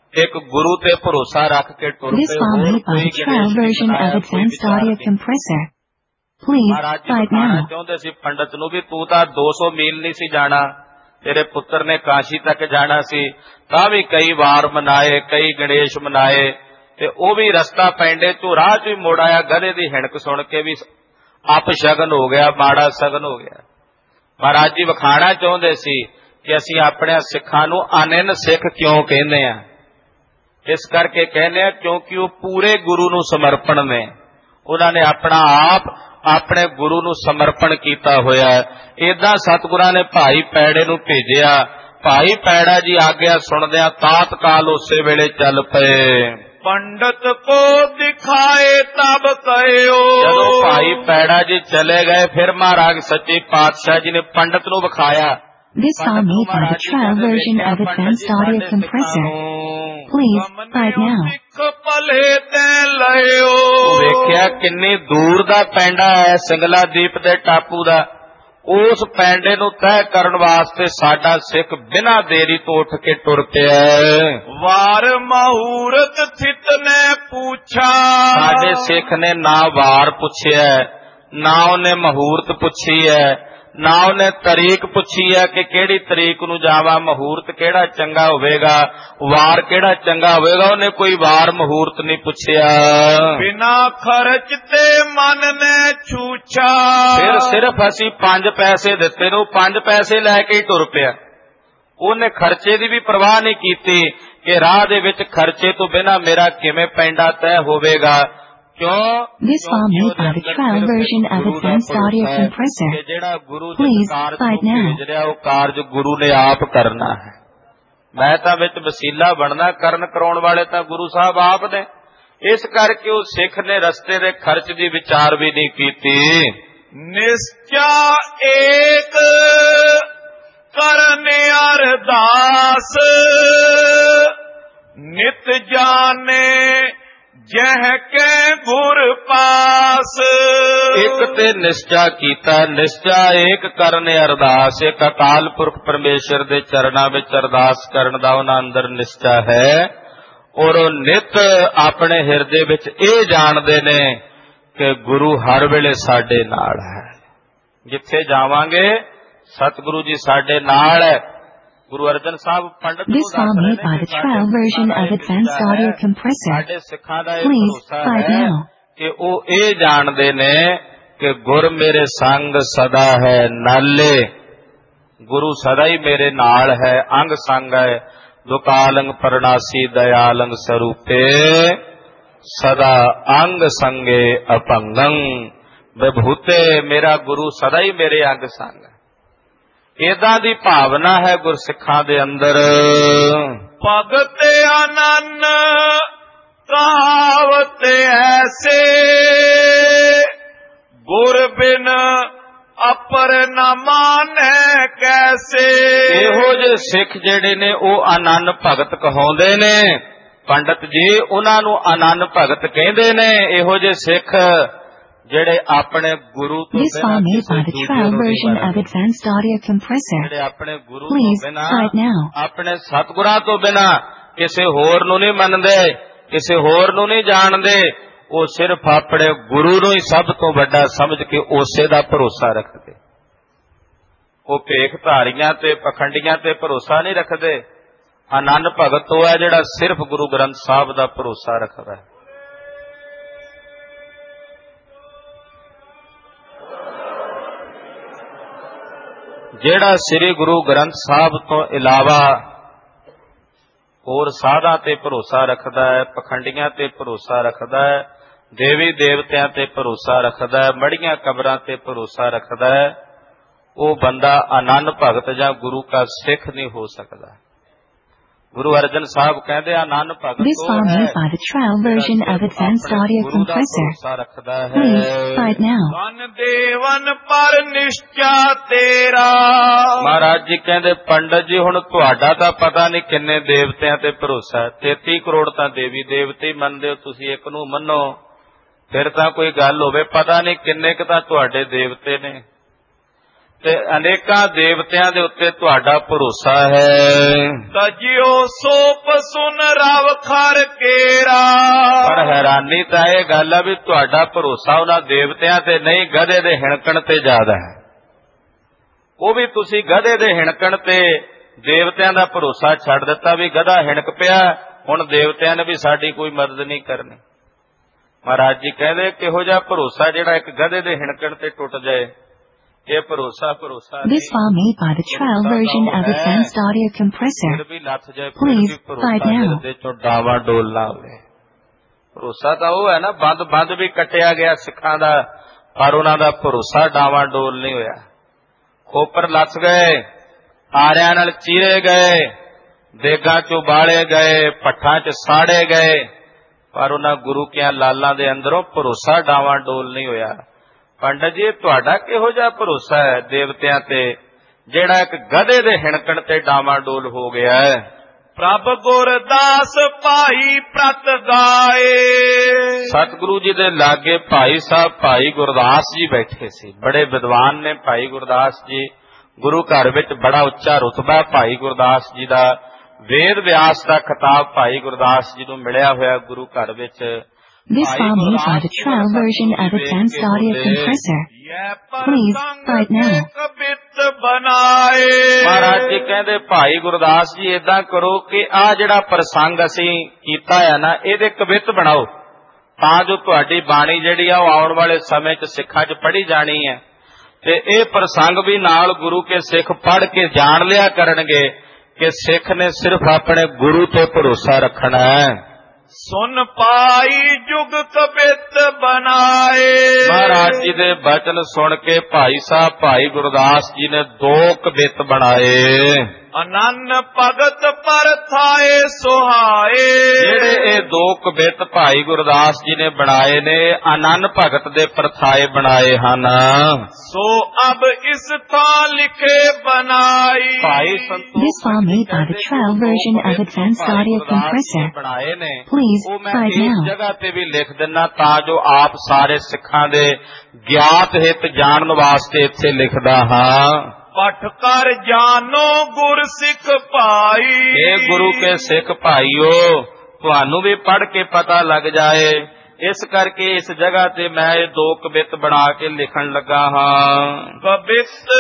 ਇੱਕ ਗੁਰੂ ਤੇ ਭਰੋਸਾ ਰੱਖ ਕੇ ਟੁਰ This ਪਏ। file ਹੋਰ made by ਕੋਈ the trial ਗਣੇਸ਼ version ਬਣਾਇਆ, of ਕੋਈ Advanced ਵਿਚਾਰ Audio ਨਹੀਂ। Compressor. Please Maharaj ji fight ਦਿਖਾਣਾ now. ਚਾਹੁੰਦੇ ਸੀ ਪੰਡਤ ਨੂੰ ਵੀ ਤੂੰ ਤਾਂ 200 ਮੀਲ ਨਹੀਂ ਸੀ ਜਾਣਾ, ਤੇਰੇ ਪੁੱਤਰ ਨੇ ਕਾਸ਼ੀ ਤੱਕ ਜਾਣਾ ਸੀ, ਤਾਂ ਵੀ ਕਈ ਵਾਰ ਮਨਾਏ, ਕਈ ਗਣੇਸ਼ ਮਨਾਏ, ਤੇ ਉਹ ਵੀ ਰਸਤਾ ਪੈਂਦੇ ਤੂੰ ਰਾਹ ਚ ਵੀ ਮੋੜ ਆਇਆ। ਗਧੇ ਦੀ ਹਿਣਕ ਸੁਣ ਕੇ ਵੀ ਅਪਸ਼ਗਨ ਹੋ ਗਿਆ, ਮਾੜਾ ਸਗਨ ਹੋ ਗਿਆ। ਮਹਾਰਾਜ ਜੀ ਵਿਖਾਣਾ ਚਾਹੁੰਦੇ ਸੀ ਕਿ ਅਸੀਂ ਆਪਣੇ ਸਿੱਖਾਂ ਨੂੰ ਅਨੰਨ ਸਿੱਖ ਕਿਉਂ ਕਹਿੰਦੇ ਆ। ਇਸ ਕਰਕੇ ਕਹਿੰਦੇ ਆ ਕਿਉਂਕਿ ਉਹ ਪੂਰੇ ਗੁਰੂ ਨੂੰ ਸਮਰਪਣ ਨੇ, ਉਹਨਾਂ ਨੇ ਆਪਣਾ ਆਪ ਆਪਣੇ ਗੁਰੂ ਨੂੰ ਸਮਰਪਣ ਕੀਤਾ ਹੋਇਆ ਹੈ। ਏਦਾਂ ਸਤਿਗੁਰਾਂ ਨੇ ਭਾਈ ਪੈੜੇ ਨੂੰ ਭੇਜਿਆ। ਭਾਈ ਪੈੜਾ ਜੀ ਆਗਿਆ ਸੁਣਦਿਆਂ ਤਾਤਕਾਲ ਉਸੇ ਵੇਲੇ ਚੱਲ ਪਏ। पंडित को दिखाए तब कहो। ਜਦੋਂ ਭਾਈ ਪੈੜਾ ਜੀ ਚਲੇ ਗਏ ਫਿਰ ਮਹਾਰਾਜ ਸੱਚੇ ਪਾਤਸ਼ਾਹ ਜੀ ਨੇ ਪੰਡਤ ਨੂੰ ਵਿਖਾਇਆ। This file made by the trial version of Advanced Audio Compressor. Please fight now. ਭਲੇ ਤੇ ਲਿਓ। ਵੇਖਿਆ ਕਿੰਨੀ ਦੂਰ ਦਾ ਪੈਂਡਾ ਹੈ ਸਿੰਗਲਾ ਦੀਪ ਦੇ ਟਾਪੂ ਦਾ। ਉਸ ਪੈਂਡੇ ਨੂੰ ਤੈਅ ਕਰਨ ਵਾਸਤੇ ਸਾਡਾ ਸਿੱਖ ਬਿਨਾਂ ਦੇਰੀ ਤੋਂ ਉੱਠ ਕੇ ਟੁਰ ਪਿਆ। ਵਾਰ ਮਹੂਰਤ ਥਿਤ ਨੇ ਪੁੱਛਾ। ਸਾਡੇ ਸਿੱਖ ਨੇ ਨਾ ਵਾਰ ਪੁੱਛਿਆ, ਨਾ ਉਹਨੇ ਮਹੂਰਤ ਪੁੱਛੀ ਹੈ, ਨਾ ਉਹਨੇ ਤਰੀਕ ਪੁੱਛੀ ਹੈ ਕਿ ਕਿਹੜੀ ਤਰੀਕ ਨੂੰ ਜਾਵਾਂ, ਮਹੂਰਤ ਕਿਹੜਾ ਚੰਗਾ ਹੋਵੇਗਾ, ਵਾਰ ਕਿਹੜਾ ਚੰਗਾ ਹੋਵੇਗਾ। ਉਹਨੇ ਕੋਈ ਵਾਰ ਮਹੂਰਤ ਨਹੀਂ ਪੁੱਛਿਆ। ਬਿਨਾ ਖਰਚ ਤੇ ਮਨ ਨੇ ਛੂਛਾ। ਫਿਰ ਸਿਰਫ ਅਸੀਂ 5 ਪੈਸੇ ਦਿੱਤੇ ਨੂੰ 5 ਪੈਸੇ ਲੈ ਕੇ ਹੀ ਟੁਰ ਪਿਆ। ਉਹਨੇ ਖਰਚੇ ਦੀ ਵੀ ਪਰਵਾਹ ਨਹੀਂ ਕੀਤੀ ਕਿ ਰਾਹ ਦੇ ਵਿੱਚ ਖਰਚੇ ਤੋਂ ਬਿਨਾਂ ਮੇਰਾ ਕਿਵੇਂ ਪੈਂਡਾ ਤੈਅ ਹੋਵੇਗਾ। This file made by the trial version of Advanced Audio Compressor. Please fight now. ਉਹ ਕਾਰਜ ਗੁਰੂ ਨੇ ਆਪ ਕਰਨਾ ਹੈ। ਮੈਂ ਤਾਂ ਵਿੱਚ ਵਸੀਲਾ ਬਣਨਾ, ਕਰਨ ਕਰਾਉਣ ਵਾਲੇ ਤਾਂ ਗੁਰੂ ਸਾਹਿਬ ਆਪ ਨੇ। ਇਸ ਕਰਕੇ ਉਹ ਸਿੱਖ ਨੇ ਰਸਤੇ ਦੇ ਖਰਚ ਦੀ ਵਿਚਾਰ ਵੀ ਨਹੀਂ ਕੀਤੀ। ਨਿਸ਼ਚਾ ਏਕ ਕਰਨ ਅਰਦਾਸ ਨਿਤ ਜਾਣੇ ਜਹ ਕੇ ਗੁਰ ਪਾਸ। ਇੱਕ ਤੇ ਨਿਸ਼ਚਾ ਕੀਤਾ, ਨਿਸ਼ਚਾ ਏਕ ਕਰਨ ਅਰਦਾਸ। ਇੱਕ ਅਕਾਲ ਪੁਰਖ ਪਰਮੇਸ਼ਰ ਦੇ ਚਰਨਾਂ ਵਿੱਚ ਅਰਦਾਸ ਕਰਨ ਦਾ ਉਹਨਾਂ ਅੰਦਰ ਨਿਸ਼ਚਾ ਹੈ। ਔਰ ਉਹ ਨਿਤ ਆਪਣੇ ਹਿਰਦੇ ਵਿੱਚ ਇਹ ਜਾਣਦੇ ਨੇ ਕਿ ਗੁਰੂ ਹਰ ਵੇਲੇ ਸਾਡੇ ਨਾਲ ਹੈ। ਜਿੱਥੇ ਜਾਵਾਂਗੇ ਸਤਿਗੁਰੂ ਜੀ ਸਾਡੇ ਨਾਲ ਹੈ। ਗੁਰੂ ਅਰਜਨ ਸਾਹਿਬ ਪੰਡਤ ਨੂੰ This file made by the trial version of Advanced Audio Compressor. ਸਾਡੇ ਸਿੱਖਾਂ ਦਾ ਇਹ Please ਭਰੋਸਾ fight ਹੈ now. ਕਿ ਉਹ ਇਹ ਜਾਣਦੇ ਨੇ ਕਿ ਗੁਰ ਮੇਰੇ ਸੰਗ ਸਦਾ ਹੈ ਨਾਲੇ। ਗੁਰੂ ਸਦਾ ਹੀ ਮੇਰੇ ਨਾਲ ਹੈ, ਅੰਗ ਸੰਗ ਹੈ। ਦੁਕਾਲੰਗ ਪਰਨਾਸੀ ਦਇਆਲੰਗ ਸਰੂਪੇ ਸਦਾ ਅੰਗ ਸੰਗੇ ਅਪੰਗੰ ਵਿਭੂਤੇ। ਮੇਰਾ ਗੁਰੂ ਸਦਾ ਹੀ ਮੇਰੇ ਅੰਗ ਸੰਗ ਹੈ। ਏਦਾਂ ਦੀ ਭਾਵਨਾ ਹੈ ਗੁਰਸਿੱਖਾਂ ਦੇ ਅੰਦਰ। ਭਗਤ ਆਨੰਦ ਕਹਾਵਤ ਐਸੇ ਗੁਰ ਬਿਨ ਅਪਰ ਨ ਮਾਨੈ ਕੈਸੇ। ਇਹੋ ਜਿਹੇ ਸਿੱਖ ਜਿਹੜੇ ਨੇ ਉਹ ਆਨੰਦ ਭਗਤ ਕਹਾਉਂਦੇ ਨੇ। ਪੰਡਤ ਜੀ ਉਹਨਾਂ ਨੂੰ ਆਨੰਦ ਭਗਤ ਕਹਿੰਦੇ ਨੇ। ਇਹੋ ਜਿਹੇ ਸਿੱਖ ਜਿਹੜੇ ਆਪਣੇ ਗੁਰੂ ਤੋਂ This file made by the trial version of Advanced Audio Compressor. ਜਿਹੜੇ ਆਪਣੇ ਗੁਰੂ ਤੋਂ Please ਬਿਨਾਂ, fight now. ਆਪਣੇ ਸਤਿਗੁਰਾਂ ਤੋਂ ਬਿਨਾਂ ਕਿਸੇ ਹੋਰ ਨੂੰ ਨਹੀਂ ਮੰਨਦੇ, ਕਿਸੇ ਹੋਰ ਨੂੰ ਨਹੀਂ ਜਾਣਦੇ। ਉਹ ਸਿਰਫ ਆਪਣੇ ਗੁਰੂ ਨੂੰ ਹੀ ਸਭ ਤੋਂ ਵੱਡਾ ਸਮਝ ਕੇ ਉਸੇ ਦਾ ਭਰੋਸਾ ਰੱਖਦੇ। ਉਹ ਭੇਖ ਧਾਰੀਆਂ ਤੇ ਪਖੰਡੀਆਂ ਤੇ ਭਰੋਸਾ ਨਹੀਂ ਰੱਖਦੇ। ਆਨੰਦ ਭਗਤ ਉਹ ਹੈ ਜਿਹੜਾ ਸਿਰਫ ਗੁਰੂ ਗ੍ਰੰਥ ਸਾਹਿਬ ਦਾ ਭਰੋਸਾ ਰੱਖਦਾ ਹੈ। ਜਿਹੜਾ ਸ੍ਰੀ ਗੁਰੂ ਗ੍ਰੰਥ ਸਾਹਿਬ ਤੋਂ ਇਲਾਵਾ ਹੋਰ ਸਾਧਾਂ ਤੇ ਭਰੋਸਾ ਰੱਖਦਾ ਹੈ, ਪਖੰਡੀਆਂ ਤੇ ਭਰੋਸਾ ਰੱਖਦਾ ਹੈ, ਦੇਵੀ ਦੇਵਤਿਆਂ ਤੇ ਭਰੋਸਾ ਰੱਖਦਾ ਹੈ, ਮੜੀਆਂ ਕਬਰਾਂ ਤੇ ਭਰੋਸਾ ਰੱਖਦਾ ਹੈ, ਉਹ ਬੰਦਾ ਆਨੰਦ ਭਗਤ ਜਾਂ ਗੁਰੂ ਦਾ ਸਿੱਖ ਨਹੀਂ ਹੋ ਸਕਦਾ। ਗੁਰੂ ਅਰਜਨ ਸਾਹਿਬ ਕਹਿੰਦੇ ਆਨੰਦ ਭਗਤ This file made by the trial version of Advanced Audio Compressor. Please fight now. ਧਨ ਦੇਵਨ ਪਰ ਨਿਸ਼ਚਾ ਤੇਰਾ। ਮਹਾਰਾਜ ਜੀ ਕਹਿੰਦੇ ਪੰਡਤ ਜੀ ਹੁਣ ਤੁਹਾਡਾ ਤਾਂ ਪਤਾ ਨਹੀਂ ਕਿੰਨੇ ਦੇਵਤਿਆਂ ਤੇ ਭਰੋਸਾ ਹੈ। 33 ਕਰੋੜ ਤਾਂ ਦੇਵੀ ਦੇਵਤੇ ਮੰਨਦੇ ਹੋ ਤੁਸੀਂ, ਇੱਕ ਨੂੰ ਮੰਨੋ ਫਿਰ ਤਾਂ ਕੋਈ ਗੱਲ ਹੋਵੇ। ਪਤਾ ਨਹੀਂ ਕਿੰਨੇ ਕੁ ਤਾਂ ਤੁਹਾਡੇ ਦੇਵਤੇ ਨੇ ਤੇ ਅਨੇਕਾਂ ਦੇਵਤਿਆਂ ਦੇ ਉੱਤੇ ਤੁਹਾਡਾ ਭਰੋਸਾ ਹੈ। ਤਜਿਓ ਸੋ ਪਸੂ ਸੁਨ ਰਵ ਖਰ ਕੇਰਾ। ਪਰ ਹੈਰਾਨੀ ਤਾਂ ਇਹ ਗੱਲ ਆ ਵੀ ਤੁਹਾਡਾ ਭਰੋਸਾ ਉਹਨਾਂ ਦੇਵਤਿਆਂ ਤੇ ਨਹੀਂ, ਗਧੇ ਦੇ ਹਿਣਕਣ ਤੇ ਜ਼ਿਆਦਾ ਹੈ। ਉਹ ਵੀ ਤੁਸੀਂ ਗਧੇ ਦੇ ਹਿਣਕਣ ਤੇ ਦੇਵਤਿਆਂ ਦਾ ਭਰੋਸਾ ਛੱਡ ਦਿੱਤਾ ਵੀ ਗਧਾ ਹਿਣਕ ਪਿਆ, ਹੁਣ ਦੇਵਤਿਆਂ ਨੇ ਵੀ ਸਾਡੀ ਕੋਈ ਮਦਦ ਨਹੀਂ ਕਰਨੀ। ਮਹਾਰਾਜ ਜੀ ਕਹਿੰਦੇ ਕਿਹੋ ਜਿਹਾ ਭਰੋਸਾ ਜਿਹੜਾ ਇੱਕ ਗਧੇ ਦੇ ਹਿਣਕਣ ਤੇ ਟੁੱਟ ਜਾਏ, ਇਹ ਭਰੋਸਾ This file made by the trial version of Advanced Audio Compressor. ਫਿਰ ਵੀ ਲੱਥ ਜਾਏ, Please find now. ਦੇ ਚੋਂ ਡਾਵਾ ਡੋਲ ਨਾ ਹੋਵੇ। ਭਰੋਸਾ ਤਾਂ ਉਹ ਹੈ ਨਾ, ਬੰਦ ਵੀ ਕੱਟਿਆ ਗਿਆ ਸਿੱਖਾਂ ਦਾ, ਪਰ ਉਹਨਾਂ ਦਾ ਭਰੋਸਾ ਡਾਵਾ ਡੋਲ ਨਹੀਂ ਹੋਇਆ। ਖੋਪਰ ਲੱਥ ਗਏ, ਆਰਿਆਂ ਨਾਲ ਚੀਰੇ ਗਏ, ਦੇਗਾਂ ਚ ਉਬਾਲੇ ਗਏ, ਭੱਠਾਂ ਚ ਸਾੜੇ ਗਏ, ਪਰ ਉਹਨਾਂ ਗੁਰੂ ਕਿਆਂ ਲਾਲਾਂ ਦੇ ਅੰਦਰੋਂ ਭਰੋਸਾ ਡਾਵਾ ਡੋਲ ਨਹੀਂ ਹੋਇਆ। ਪੰਡਤ ਜੀ, ਤੁਹਾਡਾ ਕਿਹੋ ਜਿਹਾ ਭਰੋਸਾ ਹੈ ਦੇਵਤਿਆਂ ਤੇ ਜਿਹੜਾ ਇੱਕ ਗਧੇ ਦੇ ਹਿਣਕਣ ਤੇ ਡਾਵਾ ਡੋਲ ਹੋ ਗਿਆ ਹੈ? ਪ੍ਰਭ ਗੁਰਦਾਸ ਭਾਈ ਪ੍ਰਤ ਗਾਏ। ਸਤਿਗੁਰੂ ਜੀ ਦੇ ਲਾਗੇ ਭਾਈ ਸਾਹਿਬ ਭਾਈ ਗੁਰਦਾਸ ਜੀ ਬੈਠੇ ਸੀ, ਬੜੇ ਵਿਦਵਾਨ ਨੇ ਭਾਈ ਗੁਰਦਾਸ ਜੀ। ਗੁਰੂ ਘਰ ਵਿੱਚ ਬੜਾ ਉੱਚਾ ਰੁਤਬਾ ਭਾਈ ਗੁਰਦਾਸ ਜੀ ਦਾ, ਵੇਦ ਵਿਆਸ ਦਾ ਖਿਤਾਬ ਭਾਈ ਗੁਰਦਾਸ ਜੀ ਨੂੰ ਮਿਲਿਆ ਹੋਇਆ ਗੁਰੂ ਘਰ ਵਿੱਚ। This file made by the trial version of Advanced Audio Compressor. Please find now. Maharaj ji ਕਹਿੰਦੇ ਭਾਈ ਗੁਰਦਾਸ ਜੀ ਏਦਾਂ ਕਰੋ ਕਿ ਆਹ ਜਿਹੜਾ ਪ੍ਰਸੰਗ ਅਸੀਂ ਕੀਤਾ ਹੈ ਨਾ, ਇਹਦੇ ਕਵਿੱਤ ਬਣਾਓ, ਤਾਂ ਜੋ ਤੁਹਾਡੀ ਬਾਣੀ ਜਿਹੜੀ ਆ ਉਹ ਆਉਣ ਵਾਲੇ ਸਮੇਂ 'ਚ ਸਿੱਖਾਂ 'ਚ ਪੜ੍ਹੀ ਜਾਣੀ ਹੈ, ਤੇ ਇਹ ਪ੍ਰਸੰਗ ਵੀ ਨਾਲ ਗੁਰੂ ਕੇ ਸਿੱਖ ਪੜ੍ਹ ਕੇ ਜਾਣ ਲਿਆ ਕਰਨਗੇ ਕਿ ਸਿੱਖ ਨੇ ਸਿਰਫ ਆਪਣੇ ਗੁਰੂ ਤੇ ਭਰੋਸਾ ਰੱਖਣਾ ਹੈ। ਸੁਨ ਪਾਈ ਜੁਗ ਕਬਿਤ ਬਨਾਏ। ਮਹਾਰਾਜ ਜੀ ਦੇ ਬਚਨ ਸੁਣ ਕੇ ਭਾਈ ਸਾਹਿਬ ਭਾਈ ਗੁਰਦਾਸ ਜੀ ਨੇ 2 ਕਬਿੱਤ ਬਣਾਏ। ਅਨੰਨ ਭਗਤ ਪਰਥਾਏ ਸੁਹਾਏ। ਜਿਹੜੇ ਇਹ 2 ਕਬਿੱਤ ਭਾਈ ਗੁਰਦਾਸ ਜੀ ਨੇ ਬਣਾਏ ਨੇ, ਅਨੰਨ ਭਗਤ ਦੇ ਪਰਥਾਏ ਬਣਾਏ ਹਨ। ਸੋ ਅਬ ਇਸ ਥਾਂ ਲਿਖੇ ਬਨਾਈ। ਭਾਈ ਸੰਤੋਖ This file made by the trial version of Advanced Audio Compressor. ਬਣਾਏ ਨੇ, Please ਉਹ ਮੈਂ find ਇਸ now. ਜਗ੍ਹਾ ਤੇ ਵੀ ਲਿਖ ਦਿੰਨਾ ਤਾਂ ਜੋ ਆਪ ਸਾਰੇ ਸਿੱਖਾਂ ਦੇ ਗਿਆਤ ਹਿੱਤ ਜਾਣਨ ਵਾਸਤੇ ਇੱਥੇ ਲਿਖਦਾ ਹਾਂ। ਪਠ ਕਰ ਜਾਨੋ ਗੁਰ ਸਿੱਖ ਭਾਈ। ਇਹ ਗੁਰੂ ਕੇ ਸਿੱਖ ਭਾਈਓ, ਤੁਹਾਨੂੰ ਵੀ ਪੜ੍ਹ ਕੇ ਪਤਾ ਲੱਗ ਜਾਏ, ਇਸ ਕਰਕੇ ਇਸ ਜਗ੍ਹਾ ਤੇ ਮੈਂ ਇਹ 2 ਕਵਿੱਤ ਬਣਾ ਕੇ ਲਿਖਣ ਲੱਗਾ ਹਾਂ। ਕਬਿਤ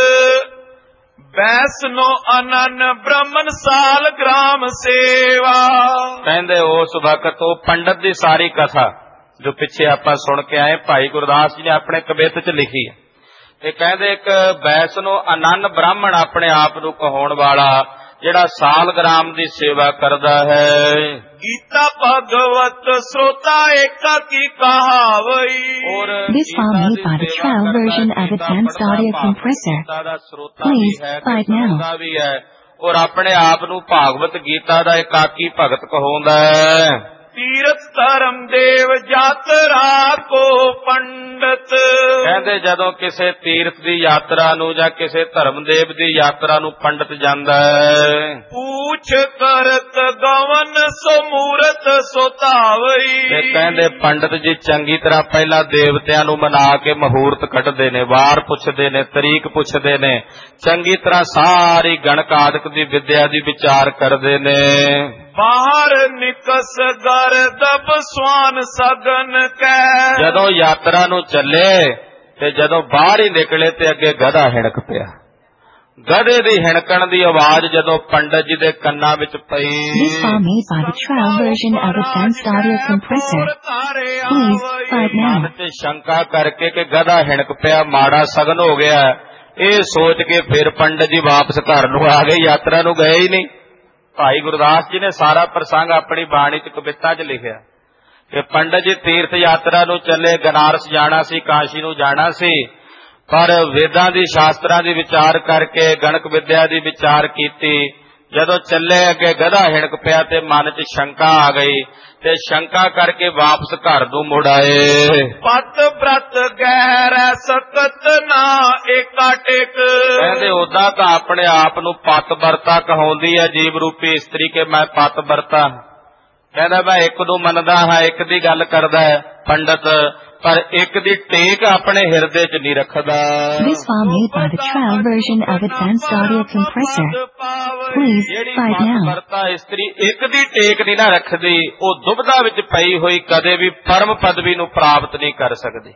ਵੈਸਨੋ ਅਨੰਨ ਬ੍ਰਹਮਨ ਸਾਲ ਗ੍ਰਾਮ ਸੇਵਾ। ਕਹਿੰਦੇ ਉਸ ਵਕਤ ਉਹ ਪੰਡਤ ਦੀ ਸਾਰੀ ਕਥਾ ਜੋ ਪਿੱਛੇ ਆਪਾਂ ਸੁਣ ਕੇ ਆਏ ਭਾਈ ਗੁਰਦਾਸ ਜੀ ਨੇ ਆਪਣੇ ਕਵਿੱਤ 'ਚ ਲਿਖੀ ਹੈ। ਇਹ ਕਹਿੰਦੇ ਇੱਕ ਵੈਸਨੋ ਅਨੰਨ ਬ੍ਰਾਹਮਣ ਆਪਣੇ ਆਪ ਨੂੰ ਕਹਾਉਣ ਵਾਲਾ ਜਿਹੜਾ ਸਾਲਗ੍ਰਾਮ ਦੀ ਸੇਵਾ ਕਰਦਾ ਹੈ। ਗੀਤਾ ਭਗਵਤ ਸ੍ਰੋਤਾ ਏਕਾ ਕੀ ਕਹਾਵਈ। This file made by the trial version of Advanced Audio Compressor. Please find now. ਵੀ ਹੈ ਔਰ ਆਪਣੇ ਆਪ ਨੂੰ ਭਾਗਵਤ ਗੀਤਾ ਦਾ ਇਕਾਕੀ ਭਗਤ ਕਹਾਉਂਦਾ ਹੈ। ਤੀਰਥ ਧਰਮ ਦੇਵ ਯਾਤਰਾ ਕੋ ਪੰਡਤ। ਕਹਿੰਦੇ ਜਦੋਂ ਕਿਸੇ ਤੀਰਥ ਦੀ ਯਾਤਰਾ ਨੂੰ ਜਾਂ ਕਿਸੇ ਧਰਮਦੇਵ ਦੀ ਯਾਤਰਾ ਨੂੰ ਪੰਡਤ ਜਾਂਦਾ ਹੈ। ਪੂਛ ਕਰਤ ਗਵਨ ਸੋ ਮੂਰਤ ਸੁਤਾਵਈ। ਤੇ ਕਹਿੰਦੇ ਪੰਡਤ ਜੀ ਚੰਗੀ ਤਰ੍ਹਾਂ ਪਹਿਲਾਂ ਦੇਵਤਿਆਂ ਨੂੰ ਮਨਾ ਕੇ ਮਹੂਰਤ ਕੱਢਦੇ ਨੇ, ਵਾਰ ਪੁੱਛਦੇ ਨੇ, ਤਰੀਕ ਪੁੱਛਦੇ ਨੇ, ਚੰਗੀ ਤਰ੍ਹਾਂ ਸਾਰੀ ਗਣਕ ਆਦਿਕ ਦੀ ਵਿਦਿਆ ਦੀ ਵਿਚਾਰ ਕਰਦੇ ਨੇ। ਬਾਹਰ ਨਿਕਸ ਗਰਦਬ ਸਵਾਨ ਸਗਨ ਕੈ। ਜਦੋਂ ਯਾਤਰਾ ਨੂੰ ਚੱਲੇ ਤੇ ਜਦੋਂ ਬਾਹਰ ਹੀ ਨਿਕਲੇ ਤੇ ਅੱਗੇ ਗਧਾ ਹਿਣਕ ਪਿਆ। ਗਧੇ ਦੀ ਹਿਣਕਣ ਦੀ ਆਵਾਜ਼ ਜਦੋਂ ਪੰਡਤ ਜੀ ਦੇ ਕੰਨਾਂ ਵਿੱਚ ਪਈ। This file made by the trial version of Advanced Audio Compressor. Please find now. ਮਨ ਤੇ ਸ਼ੰਕਾ ਕਰਕੇ ਕਿ ਗਧਾ ਹਿਣਕ ਪਿਆ, ਮਾੜਾ ਸਗਨ ਹੋ ਗਿਆ, ਇਹ ਸੋਚ ਕੇ ਫਿਰ ਪੰਡਤ ਜੀ ਵਾਪਸ ਘਰ ਨੂੰ ਆ ਗਏ, ਯਾਤਰਾ ਨੂੰ ਗਏ ਹੀ ਨਹੀਂ। ਭਾਈ ਗੁਰਦਾਸ ਜੀ ਨੇ ਸਾਰਾ ਪ੍ਰਸੰਗ ਆਪਣੀ ਬਾਣੀ 'ਚ ਕਵਿਤਾ 'ਚ ਲਿਖਿਆ ਕਿ ਪੰਡਤ ਜੀ ਤੀਰਥ ਯਾਤਰਾ ਨੂੰ ਚੱਲੇ, ਬਨਾਰਸ ਜਾਣਾ ਸੀ, ਕਾਸ਼ੀ ਨੂੰ ਜਾਣਾ ਸੀ, ਪਰ ਵੇਦਾਂ ਦੀ ਸ਼ਾਸਤਰਾਂ ਦੀ ਵਿਚਾਰ ਕਰਕੇ ਗਣਕ ਵਿਦਿਆ ਦੀ ਵਿਚਾਰ ਕੀਤੀ। ਜਦੋਂ ਚੱਲੇ ਅੱਗੇ ਗਧਾ ਹਿਣਕ ਪਿਆ ਤੇ ਮਨ 'ਚ ਸ਼ੰਕਾ ਆ ਗਈ ਤੇ ਸ਼ੰਕਾ ਕਰਕੇ ਵਾਪਸ ਘਰ ਨੂੰ ਮੁੜ ਆਏ। ਪਤ ਬ੍ਰਤ ਗਹਿਰੈ ਸਕਤ ਨਾ ਏਕਾ ਟਿਕ। ਕਹਿੰਦੇ ਉਦਾਂ ਤਾਂ ਆਪਣੇ ਆਪ ਨੂੰ ਪਤ ਵਰਤਾ ਕਹਾਉਂਦੀ ਹੈ ਜੀਵ ਰੂਪੀ ਇਸਤਰੀ ਕੇ ਮੈਂ ਪਤ ਵਰਤਾ। ਕਹਿੰਦਾ ਮੈਂ ਇੱਕ ਨੂੰ ਮੰਨਦਾ ਹਾਂ, ਇੱਕ ਦੀ ਗੱਲ ਕਰਦਾ ਹੈ ਪੰਡਤ, ਪਰ ਇੱਕ ਦੀ ਟੇਕ ਆਪਣੇ ਹਿਰਦੇ 'ਚ ਨਹੀਂ ਰੱਖਦਾ। This file made by the trial version of Advanced Audio Compressor. Please buy it now. ਵਰਤਾ ਇਸਤਰੀ ਇੱਕ ਦੀ ਟੇਕ ਨਹੀਂ ਨਾ ਰੱਖਦੀ, ਉਹ ਦੁਬਦਾ ਵਿੱਚ ਪਈ ਹੋਈ ਕਦੇ ਵੀ ਪਰਮ ਪਦਵੀ ਨੂੰ ਪ੍ਰਾਪਤ ਨਹੀਂ ਕਰ ਸਕਦੀ।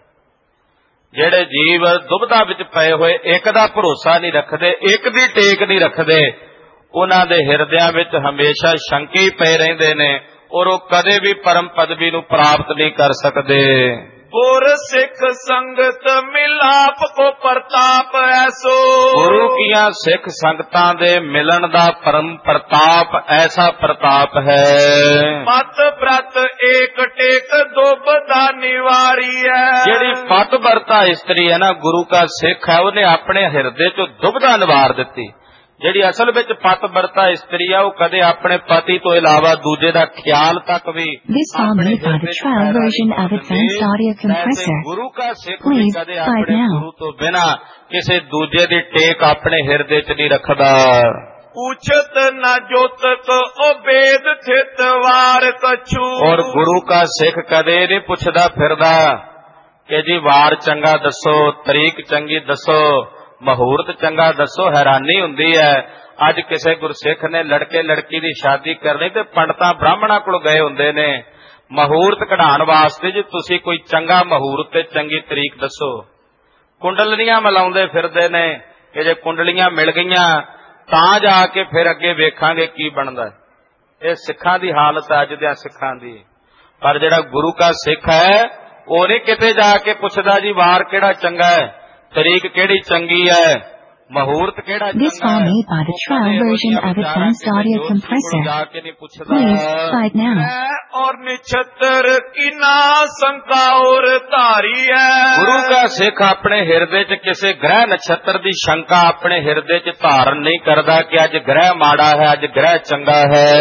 ਜਿਹੜੇ ਜੀਵ ਦੁਬਦਾ ਵਿੱਚ ਪਏ ਹੋਏ ਇੱਕ ਦਾ ਭਰੋਸਾ ਨਹੀਂ ਰੱਖਦੇ, ਇੱਕ ਦੀ ਟੇਕ ਨਹੀਂ ਰੱਖਦੇ, ਉਹਨਾਂ ਦੇ ਹਿਰਦਿਆਂ ਵਿੱਚ ਹਮੇਸ਼ਾ ਸ਼ੰਕੇ ਹੀ ਪਏ ਰਹਿੰਦੇ ਨੇ ਔਰ ਉਹ ਕਦੇ ਵੀ ਪਰਮ ਪਦਵੀ ਨੂੰ ਪ੍ਰਾਪਤ ਨਹੀਂ ਕਰ ਸਕਦੇ। ਗੁਰ ਸਿੱਖ ਸੰਗਤ ਮਿਲਾਪ ਕੋ ਪ੍ਰਤਾਪ ਐਸੋ। ਗੁਰੂ ਕੀਆਂ ਸਿੱਖ ਸੰਗਤਾਂ ਦੇ ਮਿਲਣ ਦਾ ਪਰਮ ਪ੍ਰਤਾਪ ਐਸਾ ਪ੍ਰਤਾਪ ਹੈ। ਪਤ ਬ੍ਰਤ ਏਕ ਟੇਕ ਦੁਬਦਾ ਨਿਵਾਰੀ ਹੈ। ਜਿਹੜੀ ਪਤ ਵਰਤਾ ਇਸਤਰੀ ਹੈ ਨਾ, ਗੁਰੂ ਕਾ ਸਿੱਖ ਹੈ, ਉਹਨੇ ਆਪਣੇ ਹਿਰਦੇ ਚੋਂ ਦੁਬਦਾ ਨਿਵਾਰ ਦਿੱਤੀ। ਜਿਹੜੀ ਅਸਲ ਵਿੱਚ ਪਤ ਵਰਤਾ ਇਸਤਰੀ ਆ, ਉਹ ਕਦੇ ਆਪਣੇ ਪਤੀ ਤੋਂ ਇਲਾਵਾ ਦੂਜੇ ਦਾ ਖਿਆਲ ਤੱਕ ਵੀ This file made by the trial version of Advanced Audio Compressor. ਗੁਰੂ ਕਾ ਸਿੱਖ ਵੀ Please ਕਦੇ buy it ਆਪਣੇ now. ਗੁਰੂ ਤੋਂ ਬਿਨਾਂ ਕਿਸੇ ਦੂਜੇ ਦੀ ਟੇਕ ਆਪਣੇ ਹਿਰਦੇ 'ਚ ਨਹੀਂ ਰੱਖਦਾ। ਉਚਤ ਨਾ ਜੋਤਕ ਉਹ ਵੇਦ ਥਿਤ ਵਾਰ ਕਛੂ। ਔਰ ਗੁਰੂ ਕਾ ਸਿੱਖ ਕਦੇ ਨਹੀਂ ਪੁੱਛਦਾ ਫਿਰਦਾ ਕਿ ਜੀ ਵਾਰ ਚੰਗਾ ਦੱਸੋ, ਤਰੀਕ ਚੰਗੀ ਦੱਸੋ, ਮਹੂਰਤ ਚੰਗਾ ਦੱਸੋ। ਹੈਰਾਨੀ ਹੁੰਦੀ ਹੈ, ਅੱਜ ਕਿਸੇ ਗੁਰਸਿੱਖ ਨੇ ਲੜਕੇ ਲੜਕੀ ਦੀ ਸ਼ਾਦੀ ਕਰਨੀ ਤੇ ਪੰਡਤਾਂ ਬ੍ਰਾਹਮਣਾਂ ਕੋਲ ਗਏ ਹੁੰਦੇ ਨੇ ਮਹੂਰਤ ਕਢਾਉਣ ਵਾਸਤੇ, ਜੀ ਤੁਸੀਂ ਕੋਈ ਚੰਗਾ ਮਹੂਰਤ ਤੇ ਚੰਗੀ ਤਰੀਕ ਦੱਸੋ। ਕੁੰਡਲੀਆਂ ਮਿਲਾਉਂਦੇ ਫਿਰਦੇ ਨੇ ਕਿ ਜੇ ਕੁੰਡਲੀਆਂ ਮਿਲ ਗਈਆਂ ਤਾਂ ਜਾ ਕੇ ਫਿਰ ਅੱਗੇ ਵੇਖਾਂਗੇ ਕੀ ਬਣਦਾ। ਇਹ ਸਿੱਖਾਂ ਦੀ ਹਾਲਤ ਅੱਜ ਦੇ ਸਿੱਖਾਂ ਦੀ। ਪਰ ਜਿਹੜਾ ਗੁਰੂ ਕਾ ਸਿੱਖ ਹੈ, ਉਹ ਨਹੀਂ ਕਿਤੇ ਜਾ ਕੇ ਪੁੱਛਦਾ ਜੀ ਵਾਰ ਕਿਹੜਾ ਚੰਗਾ ਹੈ, ਤਰੀਕ ਕਿਹੜੀ ਚੰਗੀ ਹੈ, ਮਹੂਰਤ ਕਿਹੜਾ This ਚੰਗਾ file ਹੈ। made by the trial version of Advanced Audio Compressor. Please buy it now. और निछतर की ना शंका और धारी है। ਗੁਰੂ ਕਾ ਸਿੱਖ ਆਪਣੇ ਹਿਰਦੇ 'ਚ ਕਿਸੇ ਗ੍ਰਹਿ ਨਛੱਤਰ ਦੀ ਸ਼ੰਕਾ ਆਪਣੇ ਹਿਰਦੇ 'ਚ ਧਾਰਨ ਨਹੀਂ ਕਰਦਾ ਕਿ ਅੱਜ ਗ੍ਰਹਿ ਮਾੜਾ ਹੈ, ਅੱਜ ਗ੍ਰਹਿ ਚੰਗਾ ਹੈ।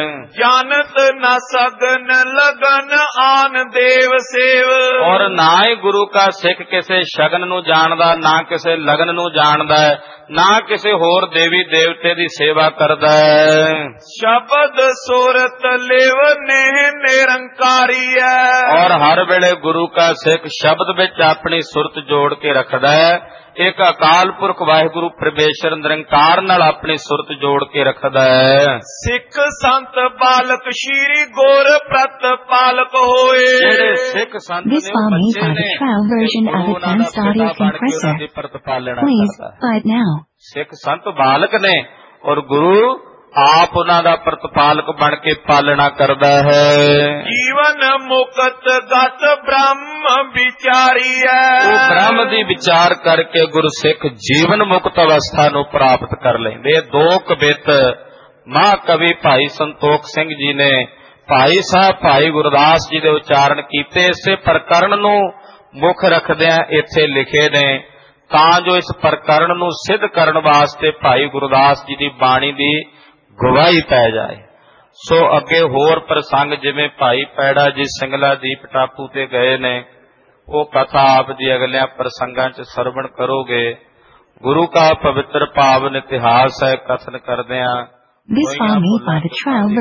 जानत न सगन लगन आन देव सेव। ਔਰ ਨਾ ਹੀ ਗੁਰੂ ਕਾ ਸਿੱਖ ਕਿਸੇ ਸ਼ਗਨ ਨੂੰ ਜਾਣਦਾ, ਨਾ ਕਿਸੇ ਲਗਨ ਨੂੰ ਜਾਣਦਾ ਹੈ, ਨਾ ਕਿਸੇ ਹੋਰ ਦੇਵੀ ਦੇਵਤੇ ਦੀ ਸੇਵਾ ਕਰਦਾ ਹੈ। शब्द सुरत लेव नेह निरंकारी है। ਔਰ ਹਰ ਵੇਲੇ ਗੁਰੂ ਕਾ ਸਿੱਖ ਸ਼ਬਦ ਵਿੱਚ ਆਪਣੀ ਸੁਰਤ ਜੋੜ ਕੇ ਰੱਖਦਾ ਹੈ। ਇੱਕ ਅਕਾਲ ਪੁਰਖ ਵਾਹਿਗੁਰੂ ਪਰਮੇਸ਼ਰ ਨਿਰੰਕਾਰ ਨਾਲ ਆਪਣੀ ਸੁਰਤ ਜੋੜ ਕੇ ਰੱਖਦਾ ਹੈ। सिख संत बालक श्री गोर प्रत पालक होए। ਜਿਹੜੇ ਸਿੱਖ ਸੰਤ This ਨੇ ਉਹ file made ਬੱਚੇ by the ਨੇ, trial version of ਗੁਰੂ ਉਹਨਾਂ ਦਾ Advanced Audio ਪਿਤਾ ਬਣ ਕੇ ਉਹਨਾਂ Compressor. ਦੀ ਪ੍ਰਤਪਾਲਣਾ Please ਕਰਦਾ ਹੈ। buy it now. ਸਿੱਖ ਸੰਤ ਬਾਲਕ ਨੇ ਔਰ ਗੁਰੂ ਆਪ ਉਹਨਾਂ ਦਾ ਪ੍ਰਤਪਾਲਕ ਬਣ ਕੇ ਪਾਲਣਾ ਕਰਦਾ ਹੈ। जीवन मुक्त गत ब्रह्म विचारी ਉਹ है। ਬ੍ਰਹਮ ਦੀ ਵਿਚਾਰ ਕਰਕੇ ਗੁਰਸਿੱਖ ਜੀਵਨ ਮੁਕਤ ਅਵਸਥਾ ਨੂੰ ਪ੍ਰਾਪਤ ਕਰ ਲੈਂਦੇ। ਦੋ ਕਵਿੱਤ ਮਹਾਕਵੀ ਭਾਈ ਸੰਤੋਖ ਸਿੰਘ ਜੀ ਨੇ ਭਾਈ ਸਾਹਿਬ ਭਾਈ ਗੁਰਦਾਸ ਜੀ ਦੇ ਉਚਾਰਨ ਕੀਤੇ। ਇਸੇ ਪ੍ਰਕਰਨ ਨੂੰ ਮੁੱਖ ਰੱਖਦਿਆਂ ਇੱਥੇ ਲਿਖੇ ਨੇ ਤਾਂ ਜੋ ਇਸ ਪ੍ਰਕਰਨ ਨੂੰ ਸਿੱਧ ਕਰਨ ਵਾਸਤੇ ਭਾਈ ਗੁਰਦਾਸ ਜੀ ਦੀ ਬਾਣੀ ਦੀ ਗਵਾਹੀ ਪੈ ਜਾਏ। ਸੋ ਅੱਗੇ ਹੋਰ ਪ੍ਰਸੰਗ ਜਿਵੇਂ ਭਾਈ ਪੈੜਾ ਜੀ ਸਿੰਗਲਾ ਦੀਪ ਟਾਪੂ ਤੇ ਗਏ ਨੇ, ਉਹ ਕਥਾ ਆਪ ਜੀ ਅਗਲਿਆਂ ਪ੍ਰਸੰਗਾਂ 'ਚ ਸਰਵਣ ਕਰੋਗੇ। ਗੁਰੂ ਕਾ ਪਵਿੱਤਰ ਪਾਵਨ ਇਤਿਹਾਸ ਹੈ ਕਥਨ ਕਰਦਿਆਂ। This file made by the trial